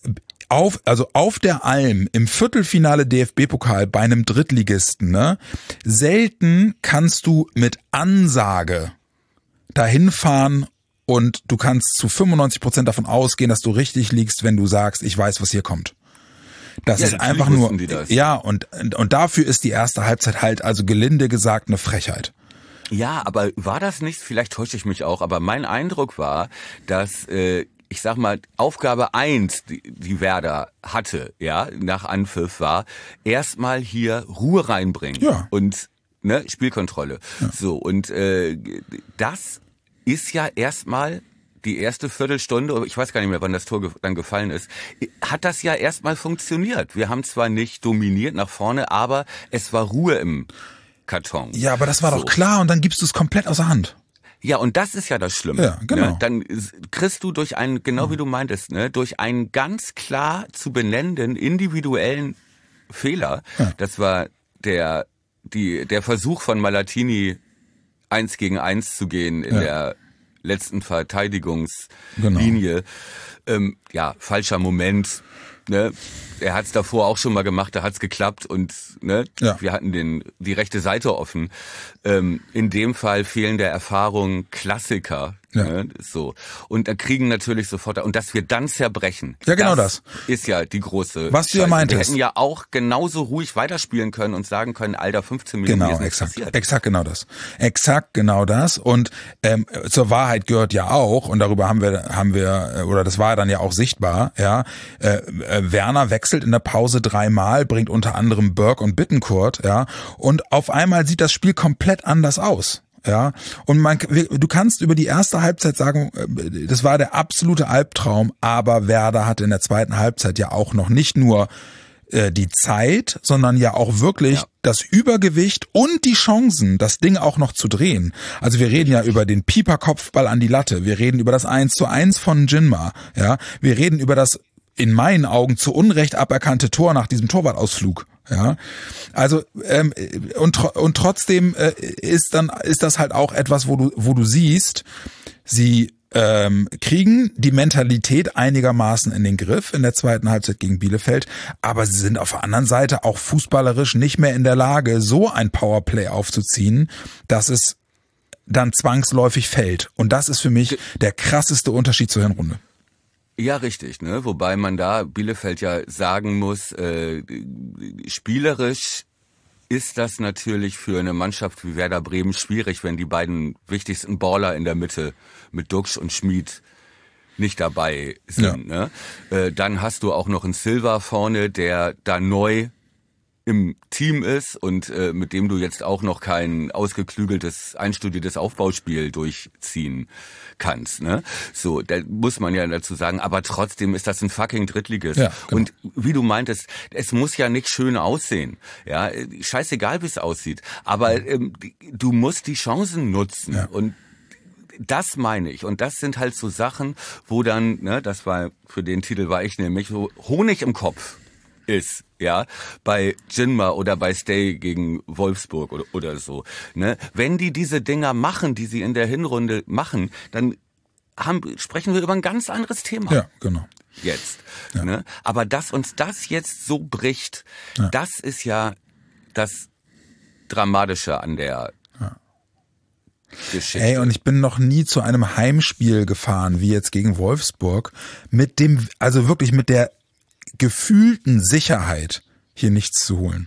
auf, also auf der Alm im Viertelfinale D F B-Pokal bei einem Drittligisten, ne, selten kannst du mit Ansage dahin fahren und du kannst zu fünfundneunzig Prozent davon ausgehen, dass du richtig liegst, wenn du sagst, ich weiß, was hier kommt. Das ja, ist einfach nur, ja, und, und dafür ist die erste Halbzeit halt, also gelinde gesagt, eine Frechheit. Ja, aber war das nicht, vielleicht täusche ich mich auch, aber mein Eindruck war, dass, äh, ich sag mal, Aufgabe eins, die, die Werder hatte, ja, nach Anpfiff war, erstmal hier Ruhe reinbringen ja. und ne, Spielkontrolle. Ja. So, und äh, das ist ja erstmal die erste Viertelstunde, ich weiß gar nicht mehr, wann das Tor ge- dann gefallen ist, hat das ja erstmal funktioniert. Wir haben zwar nicht dominiert nach vorne, aber es war Ruhe im Karton. Ja, aber das war so. Doch klar und dann gibst du es komplett außer Hand. Ja, und das ist ja das Schlimme. Ja, genau. Ne? Dann kriegst du durch einen, genau wie du meintest, ne, durch einen ganz klar zu benennenden individuellen Fehler, ja. das war der, die, der Versuch von Malatini, eins gegen eins zu gehen in ja. der letzten Verteidigungslinie. Genau. Ähm, ja, falscher Moment. Ne? Er hat es davor auch schon mal gemacht, da hat es geklappt und ne, ja. wir hatten den die rechte Seite offen. Ähm, in dem Fall fehlende Erfahrung, Klassiker. Ja. Ne, so. Und da kriegen natürlich sofort, und dass wir dann zerbrechen. Ja, genau das. das. Ist ja die große Was du ja meintest. Wir hätten ja auch genauso ruhig weiterspielen können und sagen können, Alter, fünfzehn Minuten genau, ist nichts exakt, passiert. Exakt genau das. Exakt genau das. Und ähm, zur Wahrheit gehört ja auch, und darüber haben wir, haben wir, oder das war dann ja auch sichtbar, ja, äh, äh, Werner wechselt in der Pause dreimal, bringt unter anderem Burke und Bittencourt, ja, und auf einmal sieht das Spiel komplett anders aus. Ja, und man, du kannst über die erste Halbzeit sagen, das war der absolute Albtraum, aber Werder hatte in der zweiten Halbzeit ja auch noch nicht nur äh, die Zeit, sondern ja auch wirklich ja. das Übergewicht und die Chancen, das Ding auch noch zu drehen. Also wir reden ja über den Pieper-Kopfball an die Latte, wir reden über das eins zu eins von Jinma, ja, wir reden über das in meinen Augen zu Unrecht aberkannte Tor nach diesem Torwartausflug. Ja, also ähm, und und trotzdem äh, ist dann ist das halt auch etwas, wo du wo du siehst, sie ähm, kriegen die Mentalität einigermaßen in den Griff in der zweiten Halbzeit gegen Bielefeld, aber sie sind auf der anderen Seite auch fußballerisch nicht mehr in der Lage, so ein Powerplay aufzuziehen, dass es dann zwangsläufig fällt. Und das ist für mich der krasseste Unterschied zur Hinrunde. Ja, richtig, ne? Wobei man da Bielefeld ja sagen muss, äh, spielerisch ist das natürlich für eine Mannschaft wie Werder Bremen schwierig, wenn die beiden wichtigsten Baller in der Mitte mit Duxch und Schmid nicht dabei sind. Ja. Ne? Äh, dann hast du auch noch einen Silva vorne, der da neu im Team ist und äh, mit dem du jetzt auch noch kein ausgeklügeltes, einstudiertes Aufbauspiel durchziehen kannst. Ne? So, da muss man ja dazu sagen, aber trotzdem ist das ein fucking Drittligist. Ja, genau. Und wie du meintest, es muss ja nicht schön aussehen. Ja, scheißegal, wie es aussieht. Aber ähm, du musst die Chancen nutzen. Ja. Und das meine ich. Und das sind halt so Sachen, wo dann, ne, das war, für den Titel war ich nämlich, so Honig im Kopf ist, ja, bei Jinma oder bei Stay gegen Wolfsburg oder, oder so, ne? Wenn die diese Dinger machen, die sie in der Hinrunde machen, dann haben, sprechen wir über ein ganz anderes Thema. Ja, genau. Jetzt, ja. Ne? Aber dass uns das jetzt so bricht, ja. das ist ja das Dramatische an der ja. Geschichte. Ey, und ich bin noch nie zu einem Heimspiel gefahren, wie jetzt gegen Wolfsburg, mit dem, also wirklich mit der gefühlten Sicherheit, hier nichts zu holen.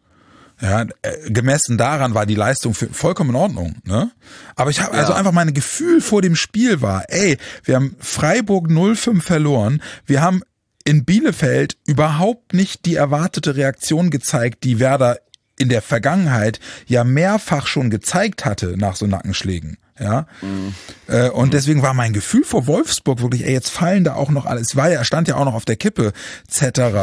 Ja, gemessen daran war die Leistung für, vollkommen in Ordnung, ne? Aber ich habe ja. also einfach mein Gefühl vor dem Spiel war, ey, wir haben Freiburg null fünf verloren, wir haben in Bielefeld überhaupt nicht die erwartete Reaktion gezeigt, die Werder in der Vergangenheit ja mehrfach schon gezeigt hatte nach so Nackenschlägen. Ja, mhm. äh, und deswegen war mein Gefühl vor Wolfsburg wirklich, ey, jetzt fallen da auch noch alles, war ja, stand ja auch noch auf der Kippe, Zetterer,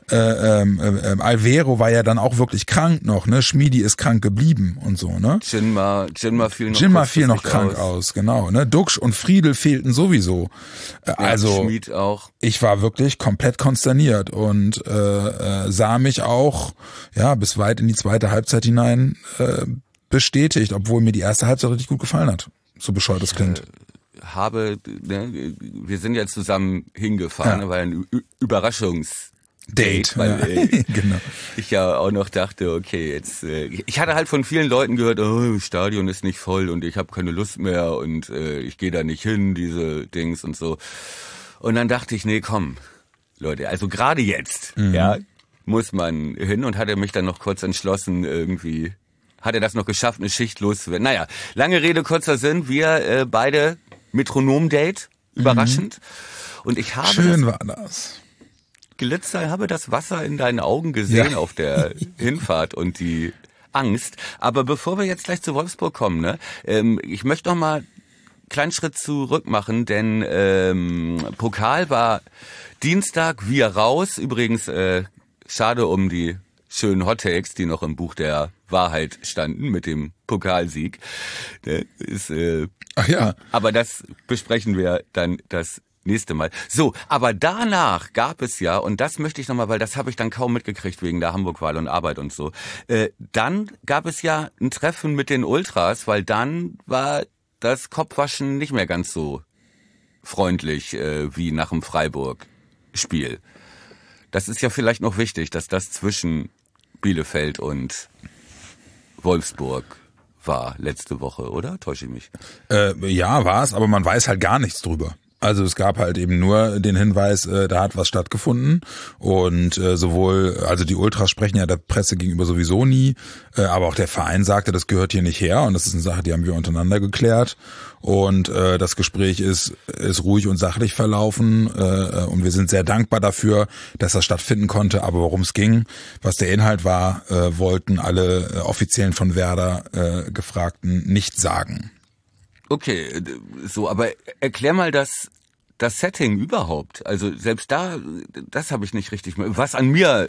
Äh, ähm, äh, Alvero war ja dann auch wirklich krank noch, ne? Schmiedi ist krank geblieben und so, ne? Jinma, Jinma fiel noch, Jinma fiel noch krank aus. aus, genau, ne? Duxch und Friedel fehlten sowieso. Äh, ja, also Schmied auch. Ich war wirklich komplett konsterniert und äh, äh, sah mich auch ja bis weit in die zweite Halbzeit hinein äh, bestätigt, obwohl mir die erste Halbzeit richtig gut gefallen hat. So bescheuert das klingt. Ich äh, habe, ne, wir sind ja zusammen hingefahren, ja. Weil ein Ü- Überraschungs Date, weil ja. äh, genau. Ich ja auch noch dachte, okay, jetzt äh, ich hatte halt von vielen Leuten gehört, oh, Stadion ist nicht voll und ich habe keine Lust mehr und äh, ich gehe da nicht hin, diese Dings und so. Und dann dachte ich, nee, komm, Leute, also gerade jetzt, mhm. ja, muss man hin und hatte mich dann noch kurz entschlossen, irgendwie hat er das noch geschafft, eine Schicht loszuwerden. Naja, lange Rede, kurzer Sinn, wir äh, beide Metronom-Date, überraschend. Mhm. Und ich habe Schön das war das. Glitzer, habe das Wasser in deinen Augen gesehen ja. auf der Hinfahrt und die Angst. Aber bevor wir jetzt gleich zu Wolfsburg kommen, ne, ähm, ich möchte noch mal einen kleinen Schritt zurück machen, denn ähm, Pokal war Dienstag, wir raus. Übrigens, äh, schade um die schönen Hottakes, die noch im Buch der Wahrheit standen mit dem Pokalsieg. Ne, ist, äh, Ach ja. Aber das besprechen wir dann das nächste Mal. So, aber danach gab es ja, und das möchte ich nochmal, weil das habe ich dann kaum mitgekriegt wegen der Hamburg-Wahl und Arbeit und so, äh, dann gab es ja ein Treffen mit den Ultras, weil dann war das Kopfwaschen nicht mehr ganz so freundlich äh, wie nach dem Freiburg-Spiel. Das ist ja vielleicht noch wichtig, dass das zwischen Bielefeld und Wolfsburg war letzte Woche, oder? Täusche ich mich? Äh, ja, war es, aber man weiß halt gar nichts drüber. Also es gab halt eben nur den Hinweis, äh, da hat was stattgefunden und äh, sowohl, also die Ultras sprechen ja der Presse gegenüber sowieso nie, äh, aber auch der Verein sagte, das gehört hier nicht her und das ist eine Sache, die haben wir untereinander geklärt und äh, das Gespräch ist ist ruhig und sachlich verlaufen äh, und wir sind sehr dankbar dafür, dass das stattfinden konnte, aber worum es ging, was der Inhalt war, äh, wollten alle äh, Offiziellen von Werder äh, Gefragten nicht sagen. Okay, so, aber erklär mal das, das Setting überhaupt. Also selbst da, das habe ich nicht richtig, was an mir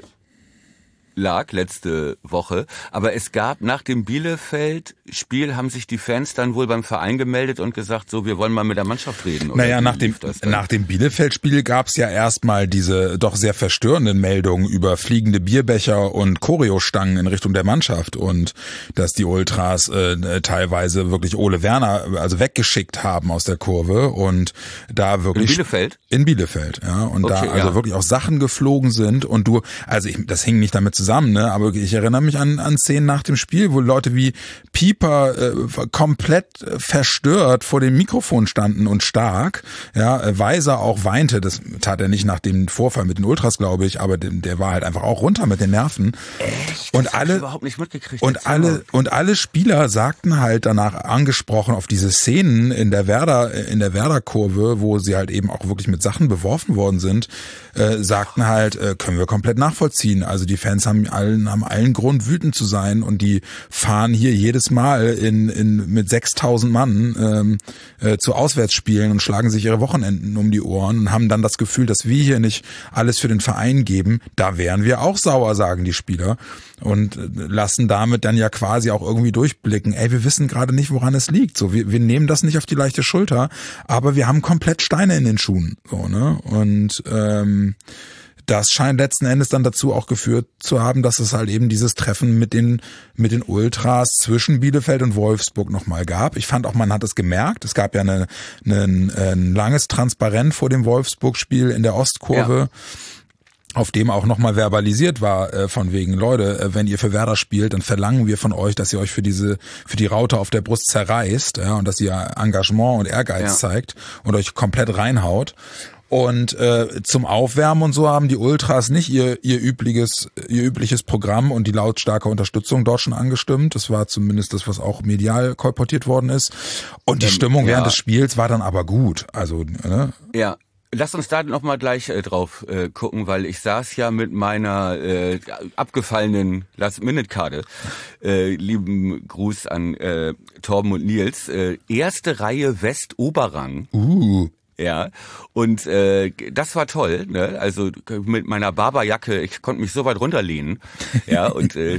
lag letzte Woche, aber es gab nach dem Bielefeld-Spiel haben sich die Fans dann wohl beim Verein gemeldet und gesagt, so, wir wollen mal mit der Mannschaft reden. Oder naja, nach dem, nach dem Bielefeld-Spiel gab es ja erstmal diese doch sehr verstörenden Meldungen über fliegende Bierbecher und Choreostangen in Richtung der Mannschaft und dass die Ultras äh, teilweise wirklich Ole Werner also weggeschickt haben aus der Kurve und da wirklich... In Bielefeld? In Bielefeld, ja. Und okay, da also ja. wirklich auch Sachen geflogen sind und du, also ich, das hing nicht damit zusammen, zusammen, ne? Aber ich erinnere mich an, an Szenen nach dem Spiel, wo Leute wie Pieper äh, komplett verstört vor dem Mikrofon standen und stark. Ja, Weiser auch weinte, das tat er nicht nach dem Vorfall mit den Ultras, glaube ich, aber der, der war halt einfach auch runter mit den Nerven. Echt? Und das alle hab ich überhaupt nicht mitgekriegt. Und alle und alle Spieler sagten halt danach angesprochen auf diese Szenen in der Werder in der Werder-Kurve, wo sie halt eben auch wirklich mit Sachen beworfen worden sind, äh, sagten halt, äh, können wir komplett nachvollziehen. Also die Fans haben allen haben allen Grund wütend zu sein und die fahren hier jedes Mal in in mit sechstausend Mann ähm, äh, zu Auswärtsspielen und schlagen sich ihre Wochenenden um die Ohren und haben dann das Gefühl, dass wir hier nicht alles für den Verein geben. Da wären wir auch sauer, sagen die Spieler. Und lassen damit dann ja quasi auch irgendwie durchblicken, ey, wir wissen gerade nicht, woran es liegt. So, wir, wir nehmen das nicht auf die leichte Schulter, aber wir haben komplett Steine in den Schuhen. So, ne? Und ähm, das scheint letzten Endes dann dazu auch geführt zu haben, dass es halt eben dieses Treffen mit den mit den Ultras zwischen Bielefeld und Wolfsburg nochmal gab. Ich fand auch, man hat es gemerkt. Es gab ja eine, eine, ein langes Transparent vor dem Wolfsburg-Spiel in der Ostkurve. Ja. Auf dem auch nochmal verbalisiert war, äh, von wegen, Leute, äh, wenn ihr für Werder spielt, dann verlangen wir von euch, dass ihr euch für diese, für die Raute auf der Brust zerreißt, ja, und dass ihr Engagement und Ehrgeiz ja. zeigt und euch komplett reinhaut. Und äh, zum Aufwärmen und so haben die Ultras nicht ihr ihr übliches ihr übliches Programm und die lautstarke Unterstützung dort schon angestimmt. Das war zumindest das, was auch medial kolportiert worden ist. Und die ähm, Stimmung ja. während des Spiels war dann aber gut. Also ne? Ja. Lass uns da noch mal gleich äh, drauf äh, gucken, weil ich saß ja mit meiner äh, abgefallenen Last-Minute-Karte. Äh, lieben Gruß an äh, Torben und Nils. Äh, erste Reihe West-Oberrang. Uh. Ja, und äh, das war toll, ne? Also mit meiner Barberjacke, ich konnte mich so weit runterlehnen. Ja, und äh,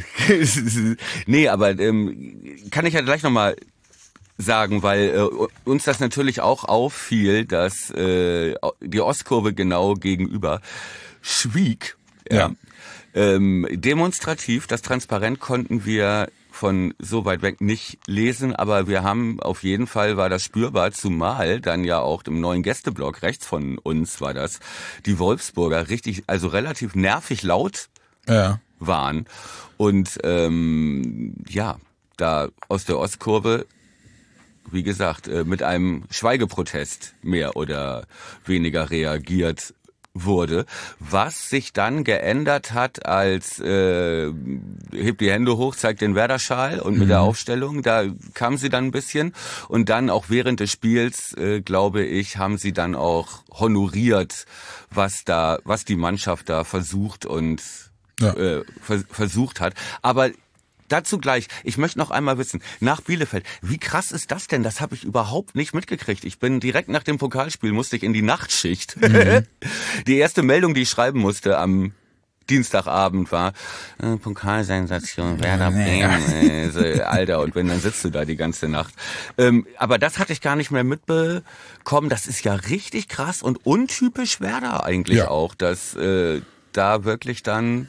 nee, aber ähm, kann ich ja gleich nochmal sagen, weil äh, uns das natürlich auch auffiel, dass äh, die Ostkurve genau gegenüber schwieg. Ja. ja. Ähm, demonstrativ, das Transparent konnten wir von so weit weg nicht lesen, aber wir haben auf jeden Fall, war das spürbar, zumal dann ja auch im neuen Gästeblock rechts von uns war das, die Wolfsburger richtig, also relativ nervig laut ja. waren. Und ähm, ja, da aus der Ostkurve, wie gesagt, mit einem Schweigeprotest mehr oder weniger reagiert wurde, was sich dann geändert hat als äh, hebt die Hände hoch, zeigt den Werder-Schal und mit mhm. der Aufstellung, da kam sie dann ein bisschen und dann auch während des Spiels, äh, glaube ich, haben sie dann auch honoriert, was da, was die Mannschaft da versucht und ja. äh, vers- versucht hat. Aber dazu gleich, ich möchte noch einmal wissen, nach Bielefeld, wie krass ist das denn? Das habe ich überhaupt nicht mitgekriegt. Ich bin direkt nach dem Pokalspiel, musste ich in die Nachtschicht. Mhm. Die erste Meldung, die ich schreiben musste am Dienstagabend war, äh, Pokalsensation, Werder Bremen, äh, so, Alter, und wenn, dann sitzt du da die ganze Nacht. Ähm, aber das hatte ich gar nicht mehr mitbekommen. Das ist ja richtig krass und untypisch Werder eigentlich ja. auch, dass äh, da wirklich dann,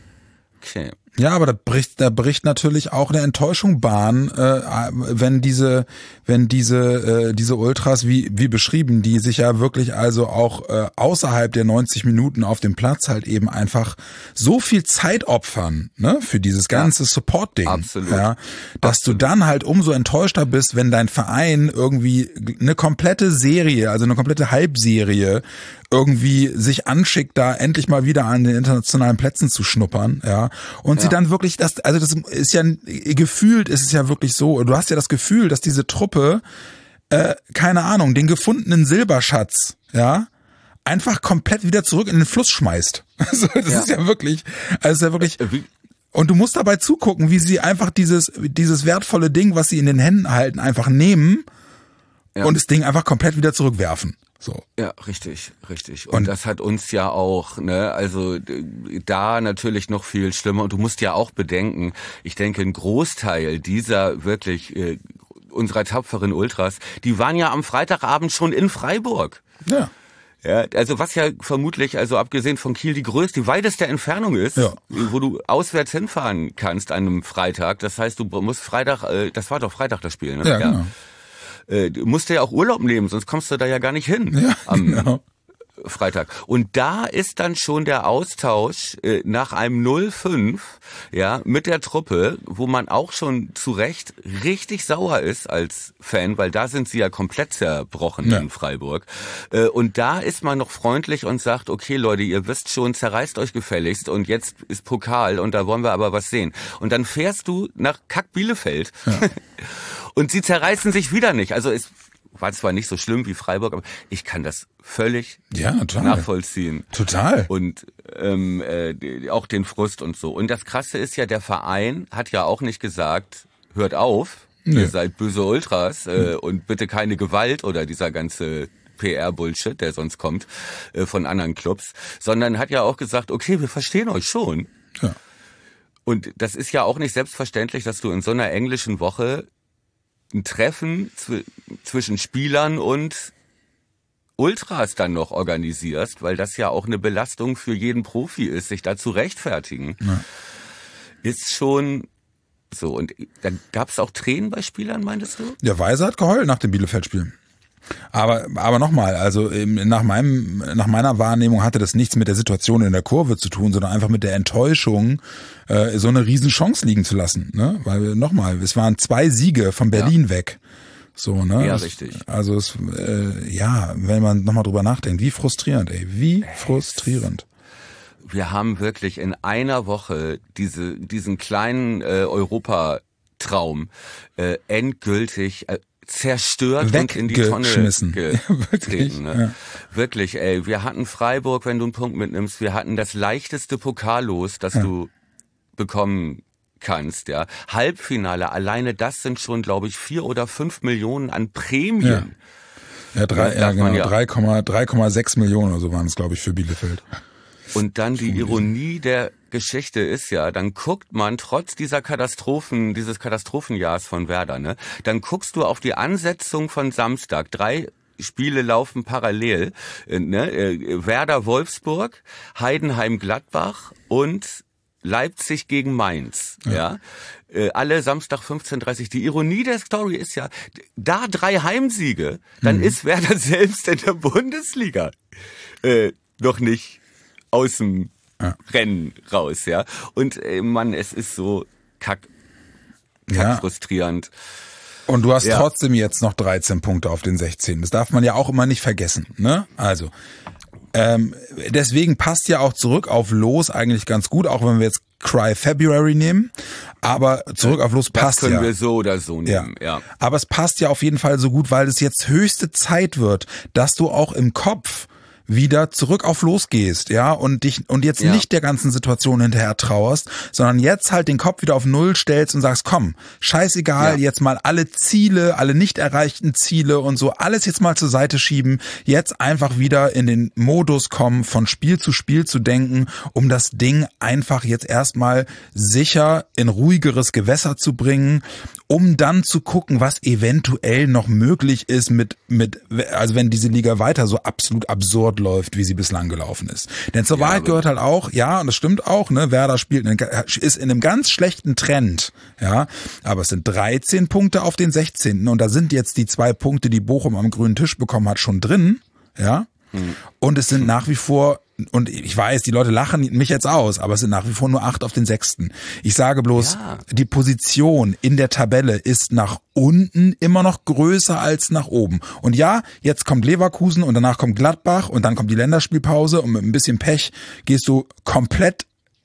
okay. Ja, aber da bricht, da bricht natürlich auch eine Enttäuschung Bahn, äh, wenn diese, wenn diese, äh, diese Ultras, wie, wie beschrieben, die sich ja wirklich also auch äh, außerhalb der neunzig Minuten auf dem Platz halt eben einfach so viel Zeit opfern, ne, für dieses ganze ja, Support-Ding. Absolut. Ja, dass absolut. Du dann halt umso enttäuschter bist, wenn dein Verein irgendwie eine komplette Serie, also eine komplette Halbserie irgendwie sich anschickt, da endlich mal wieder an den internationalen Plätzen zu schnuppern, ja, und ja. sie dann wirklich, das, also das ist ja, gefühlt ist es ja wirklich so, du hast ja das Gefühl, dass diese Truppe, äh, keine Ahnung, den gefundenen Silberschatz, ja, einfach komplett wieder zurück in den Fluss schmeißt. Also das ja. ist ja wirklich, also ist ja wirklich, und du musst dabei zugucken, wie sie einfach dieses, dieses wertvolle Ding, was sie in den Händen halten, einfach nehmen ja. und das Ding einfach komplett wieder zurückwerfen. So. Ja, richtig, richtig. Und, und das hat uns ja auch, ne, also da natürlich noch viel schlimmer. Und du musst ja auch bedenken, ich denke, ein Großteil dieser wirklich äh, unserer tapferen Ultras, die waren ja am Freitagabend schon in Freiburg. Ja. Ja, also was ja vermutlich, also abgesehen von Kiel, die größte, die weiteste Entfernung ist, ja. wo du auswärts hinfahren kannst an einem Freitag. Das heißt, du musst Freitag, äh, das war doch Freitag das Spiel, ne? Ja, genau. Du musst ja auch Urlaub nehmen, sonst kommst du da ja gar nicht hin ja, am genau. Freitag. Und da ist dann schon der Austausch äh, nach einem null fünf, ja, mit der Truppe, wo man auch schon zu Recht richtig sauer ist als Fan, weil da sind sie ja komplett zerbrochen ja. in Freiburg. Äh, und da ist man noch freundlich und sagt, okay Leute, ihr wisst schon, zerreißt euch gefälligst und jetzt ist Pokal und da wollen wir aber was sehen. Und dann fährst du nach Kack Bielefeld. Ja. Und sie zerreißen sich wieder nicht. Also es war zwar nicht so schlimm wie Freiburg, aber ich kann das völlig ja, total. nachvollziehen. Total. Und ähm, äh, auch den Frust und so. Und das Krasse ist ja, der Verein hat ja auch nicht gesagt, hört auf, nee. ihr seid böse Ultras äh, und bitte keine Gewalt oder dieser ganze P R-Bullshit, der sonst kommt äh, von anderen Clubs, sondern hat ja auch gesagt, okay, wir verstehen euch schon. Ja. Und das ist ja auch nicht selbstverständlich, dass du in so einer englischen Woche ein Treffen zw- zwischen Spielern und Ultras dann noch organisierst, weil das ja auch eine Belastung für jeden Profi ist, sich da zu rechtfertigen. Ja. Ist schon so. Und da gab es auch Tränen bei Spielern, meintest du? Der Weiser hat geheult nach dem Bielefeld-Spiel. Aber aber nochmal, also nach meinem nach meiner Wahrnehmung hatte das nichts mit der Situation in der Kurve zu tun, sondern einfach mit der Enttäuschung, äh, so eine Riesenchance liegen zu lassen. Ne? Weil nochmal, es waren zwei Siege von Berlin ja. weg. So, ne? Ja, das, richtig. Also es, äh, ja, wenn man nochmal drüber nachdenkt, wie frustrierend, ey, wie frustrierend. Wir haben wirklich in einer Woche diese diesen kleinen äh, Europatraum äh, endgültig äh, zerstört und in die Tonne getreten. Ne? Ja. Wirklich, ey. Wir hatten Freiburg, wenn du einen Punkt mitnimmst, wir hatten das leichteste Pokallos, das ja. du bekommen kannst, ja. Halbfinale, alleine das sind schon, glaube ich, vier oder fünf Millionen an Prämien. Ja, drei, ja, genau, ja. drei Komma sechs Millionen oder so waren es, glaube ich, für Bielefeld. Und dann die Ironie der Geschichte ist ja, dann guckt man trotz dieser Katastrophen, dieses Katastrophenjahrs von Werder, ne, dann guckst du auf die Ansetzung von Samstag. Drei Spiele laufen parallel, ne, Werder Wolfsburg, Heidenheim Gladbach und Leipzig gegen Mainz, ja. ja. Alle Samstag fünfzehn Uhr dreißig. Die Ironie der Story ist ja, da drei Heimsiege, dann mhm. ist Werder selbst in der Bundesliga äh, noch nicht aus dem ja. Rennen raus, ja. Und äh, Mann, es ist so kack, kack ja. frustrierend. Und du hast ja. trotzdem jetzt noch dreizehn Punkte auf den sechzehn. Das darf man ja auch immer nicht vergessen, ne? Also, ähm, deswegen passt ja auch zurück auf Los eigentlich ganz gut, auch wenn wir jetzt Cry February nehmen. Aber zurück auf Los passt ja. Das können wir so oder so nehmen, ja. ja. Aber es passt ja auf jeden Fall so gut, weil es jetzt höchste Zeit wird, dass du auch im Kopf wieder zurück auf Los gehst, ja, und dich und jetzt ja. nicht der ganzen Situation hinterher trauerst, sondern jetzt halt den Kopf wieder auf Null stellst und sagst, komm, scheißegal, ja. jetzt mal alle Ziele, alle nicht erreichten Ziele und so, alles jetzt mal zur Seite schieben, jetzt einfach wieder in den Modus kommen, von Spiel zu Spiel zu denken, um das Ding einfach jetzt erstmal sicher in ruhigeres Gewässer zu bringen, um dann zu gucken, was eventuell noch möglich ist mit, mit, also wenn diese Liga weiter so absolut absurd läuft, wie sie bislang gelaufen ist. Denn zur ja, Wahrheit gehört halt auch, ja, und das stimmt auch, ne, Werder spielt, in, ist in einem ganz schlechten Trend, ja, aber es sind dreizehn Punkte auf den sechzehnten und da sind jetzt die zwei Punkte, die Bochum am grünen Tisch bekommen hat, schon drin, ja, hm. und es sind nach wie vor, und ich weiß, die Leute lachen mich jetzt aus, aber es sind nach wie vor nur acht auf den sechsten. Ich sage bloß, ja. die Position in der Tabelle ist nach unten immer noch größer als nach oben. Und ja, jetzt kommt Leverkusen und danach kommt Gladbach und dann kommt die Länderspielpause und mit ein bisschen Pech gehst du komplett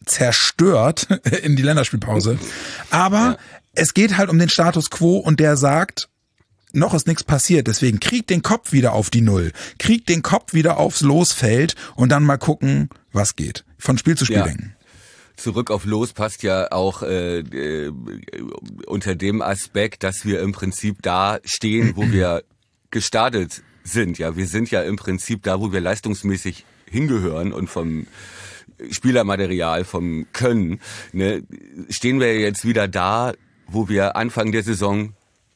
zerstört in die Länderspielpause. Aber ja. es geht halt um den Status quo und der sagt, noch ist nichts passiert, deswegen krieg den Kopf wieder auf die Null, krieg den Kopf wieder aufs Losfeld und dann mal gucken, was geht. Von Spiel zu Spiel ja. denken. Zurück auf Los passt ja auch äh, äh, unter dem Aspekt, dass wir im Prinzip da stehen, wo wir gestartet sind. Ja, wir sind ja im Prinzip da, wo wir leistungsmäßig hingehören und vom Spielermaterial, vom Können, ne, stehen wir jetzt wieder da, wo wir Anfang der Saison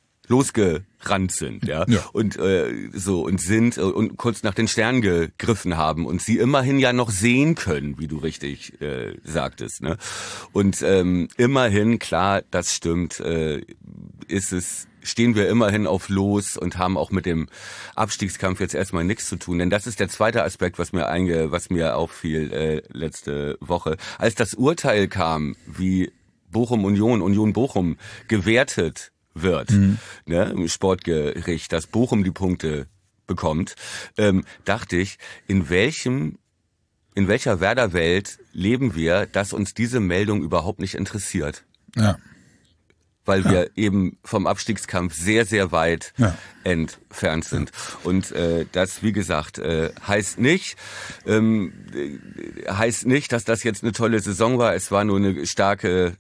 losgerannt sind, ja, ja. und äh, so und sind äh, und kurz nach den Sternen gegriffen haben und sie immerhin ja noch sehen können, wie du richtig äh, sagtest, ne? Und ähm, immerhin, klar, das stimmt, äh, ist es stehen wir immerhin auf Los und haben auch mit dem Abstiegskampf jetzt erstmal nichts zu tun, denn das ist der zweite Aspekt, was mir einge, was mir auffiel äh, letzte Woche, als das Urteil kam, wie Bochum Union, Union Bochum gewertet wird, mhm. ne, im Sportgericht, dass Bochum die Punkte bekommt, ähm, dachte ich, in welchem, in welcher Werder-Welt leben wir, dass uns diese Meldung überhaupt nicht interessiert? Ja. Weil ja. wir eben vom Abstiegskampf sehr, sehr weit ja. entfernt sind. Ja. Und äh, das, wie gesagt, äh, heißt nicht, ähm, heißt nicht, dass das jetzt eine tolle Saison war. Es war nur eine starke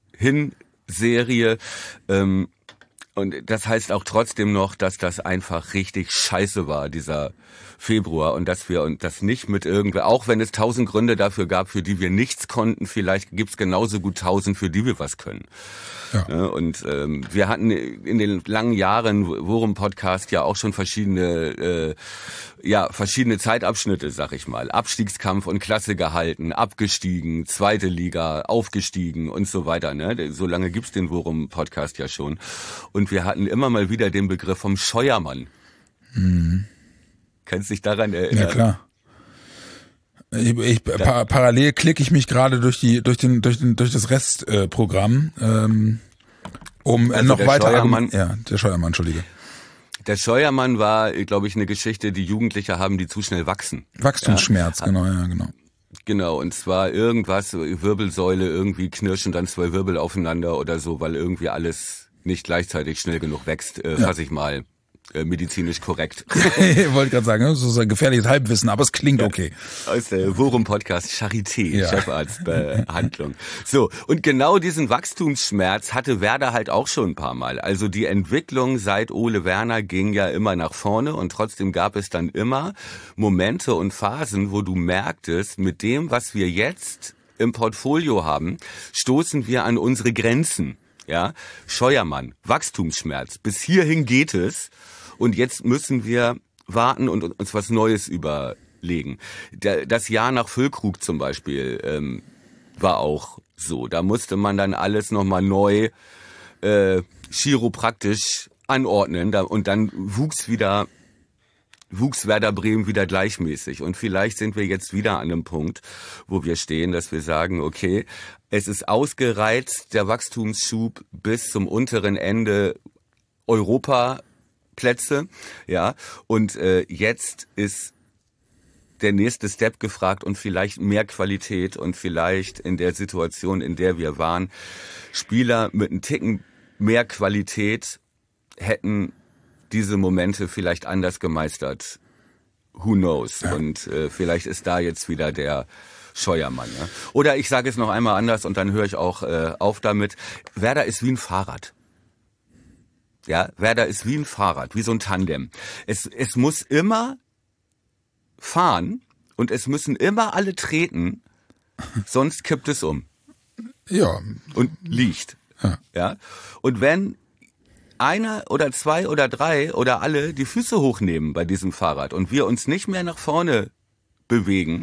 Hinserie. Ähm, Und das heißt auch trotzdem noch, dass das einfach richtig scheiße war, dieser Februar. Und dass wir und das nicht mit irgendwer, auch wenn es tausend Gründe dafür gab, für die wir nichts konnten, vielleicht gibt's genauso gut tausend, für die wir was können. Ja. Und ähm, wir hatten in den langen Jahren Worum-Podcast ja auch schon verschiedene äh, ja verschiedene Zeitabschnitte, sag ich mal. Abstiegskampf und Klasse gehalten, abgestiegen, zweite Liga, aufgestiegen und so weiter. Ne? So lange gibt's den Worum-Podcast ja schon. Und wir hatten immer mal wieder den Begriff vom Scheuermann. Mhm. Kannst du dich daran erinnern? Ja, klar. Ich, ich, pa- parallel klicke ich mich gerade durch die durch den durch den durch das Restprogramm, äh, ähm, um also noch weiter. Scheuermann, ja, der Scheuermann, entschuldige. Der Scheuermann war, glaube ich, eine Geschichte, die Jugendliche haben, die zu schnell wachsen. Wachstumsschmerz, ja. genau, ja, genau. Genau, und zwar irgendwas, Wirbelsäule irgendwie knirschen dann zwei Wirbel aufeinander oder so, weil irgendwie alles nicht gleichzeitig schnell genug wächst, äh, ja. fasse ich mal äh, medizinisch korrekt. Ich wollte gerade sagen, das ist ein gefährliches Halbwissen, aber es klingt okay. Aus der Worum-Podcast Charité, Ja. Chefarztbehandlung. So, und genau diesen Wachstumsschmerz hatte Werder halt auch schon ein paar Mal. Also die Entwicklung seit Ole Werner ging ja immer nach vorne und trotzdem gab es dann immer Momente und Phasen, wo du merktest, mit dem, was wir jetzt im Portfolio haben, stoßen wir an unsere Grenzen. Ja, Scheuermann, Wachstumsschmerz. Bis hierhin geht es und jetzt müssen wir warten und uns was Neues überlegen. Das Jahr nach Füllkrug zum Beispiel ähm, war auch so. Da musste man dann alles nochmal neu äh, chiropraktisch anordnen da, und dann wuchs wieder wuchs Werder Bremen wieder gleichmäßig. Und vielleicht sind wir jetzt wieder an einem Punkt, wo wir stehen, dass wir sagen, okay, es ist ausgereizt, der Wachstumsschub bis zum unteren Ende Europaplätze, ja. Und äh, jetzt ist der nächste Step gefragt und vielleicht mehr Qualität und vielleicht in der Situation, in der wir waren, Spieler mit einem Ticken mehr Qualität hätten diese Momente vielleicht anders gemeistert. Who knows? Ja. Und äh, vielleicht ist da jetzt wieder der Scheuermann. Ja? Oder ich sage es noch einmal anders und dann höre ich auch äh, auf damit. Werder ist wie ein Fahrrad. Ja, Werder ist wie ein Fahrrad, wie so ein Tandem. Es, es muss immer fahren und es müssen immer alle treten, sonst kippt es um. Ja. Und liegt. Ja. Ja? Und wenn einer oder zwei oder drei oder alle die Füße hochnehmen bei diesem Fahrrad und wir uns nicht mehr nach vorne bewegen,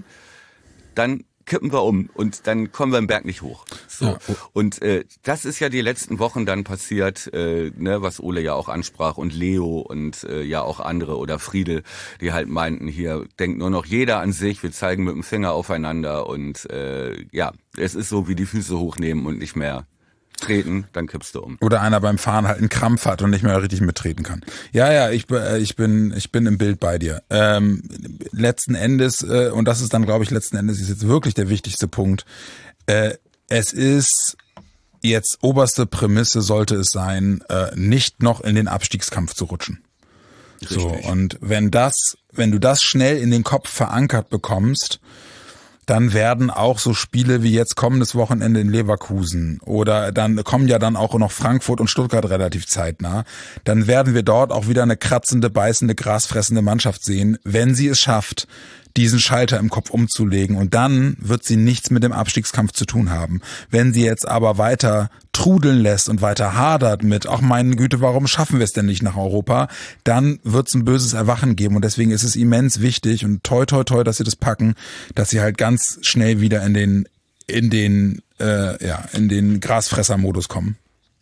dann kippen wir um und dann kommen wir den Berg nicht hoch. So. Ja. Und äh, das ist ja die letzten Wochen dann passiert, äh, ne, was Ole ja auch ansprach und Leo und äh, ja auch andere oder Friedel, die halt meinten, hier denkt nur noch jeder an sich, wir zeigen mit dem Finger aufeinander und äh, ja, es ist so wie die Füße hochnehmen und nicht mehr treten, dann kippst du um. Oder einer beim Fahren halt einen Krampf hat und nicht mehr richtig mittreten kann. Ja, ja, ich, ich bin ich bin im Bild bei dir. Ähm, letzten Endes, äh, und das ist dann, glaube ich, letzten Endes ist jetzt wirklich der wichtigste Punkt, äh, es ist jetzt oberste Prämisse sollte es sein, äh, nicht noch in den Abstiegskampf zu rutschen. Richtig. So, und wenn das, wenn du das schnell in den Kopf verankert bekommst, dann werden auch so Spiele wie jetzt kommendes Wochenende in Leverkusen oder dann kommen ja dann auch noch Frankfurt und Stuttgart relativ zeitnah, dann werden wir dort auch wieder eine kratzende, beißende, grasfressende Mannschaft sehen, wenn sie es schafft, diesen Schalter im Kopf umzulegen. Und dann wird sie nichts mit dem Abstiegskampf zu tun haben. Wenn sie jetzt aber weiter trudeln lässt und weiter hadert mit, ach meine Güte, warum schaffen wir es denn nicht nach Europa, dann wird es ein böses Erwachen geben. Und deswegen ist es immens wichtig und toi toi toi, dass sie das packen, dass sie halt ganz schnell wieder in den in den äh, ja in den Grasfresser-Modus kommen.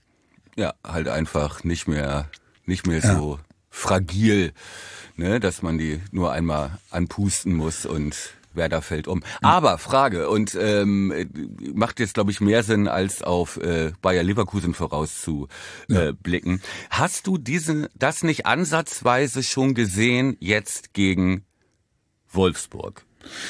Ja, halt einfach nicht mehr nicht mehr so ja. fragil, ne, dass man die nur einmal anpusten muss und Werder fällt um. Aber Frage, und ähm, macht jetzt, glaube ich, mehr Sinn, als auf äh, Bayer Leverkusen vorauszublicken. Ja. Hast du diesen das nicht ansatzweise schon gesehen jetzt gegen Wolfsburg?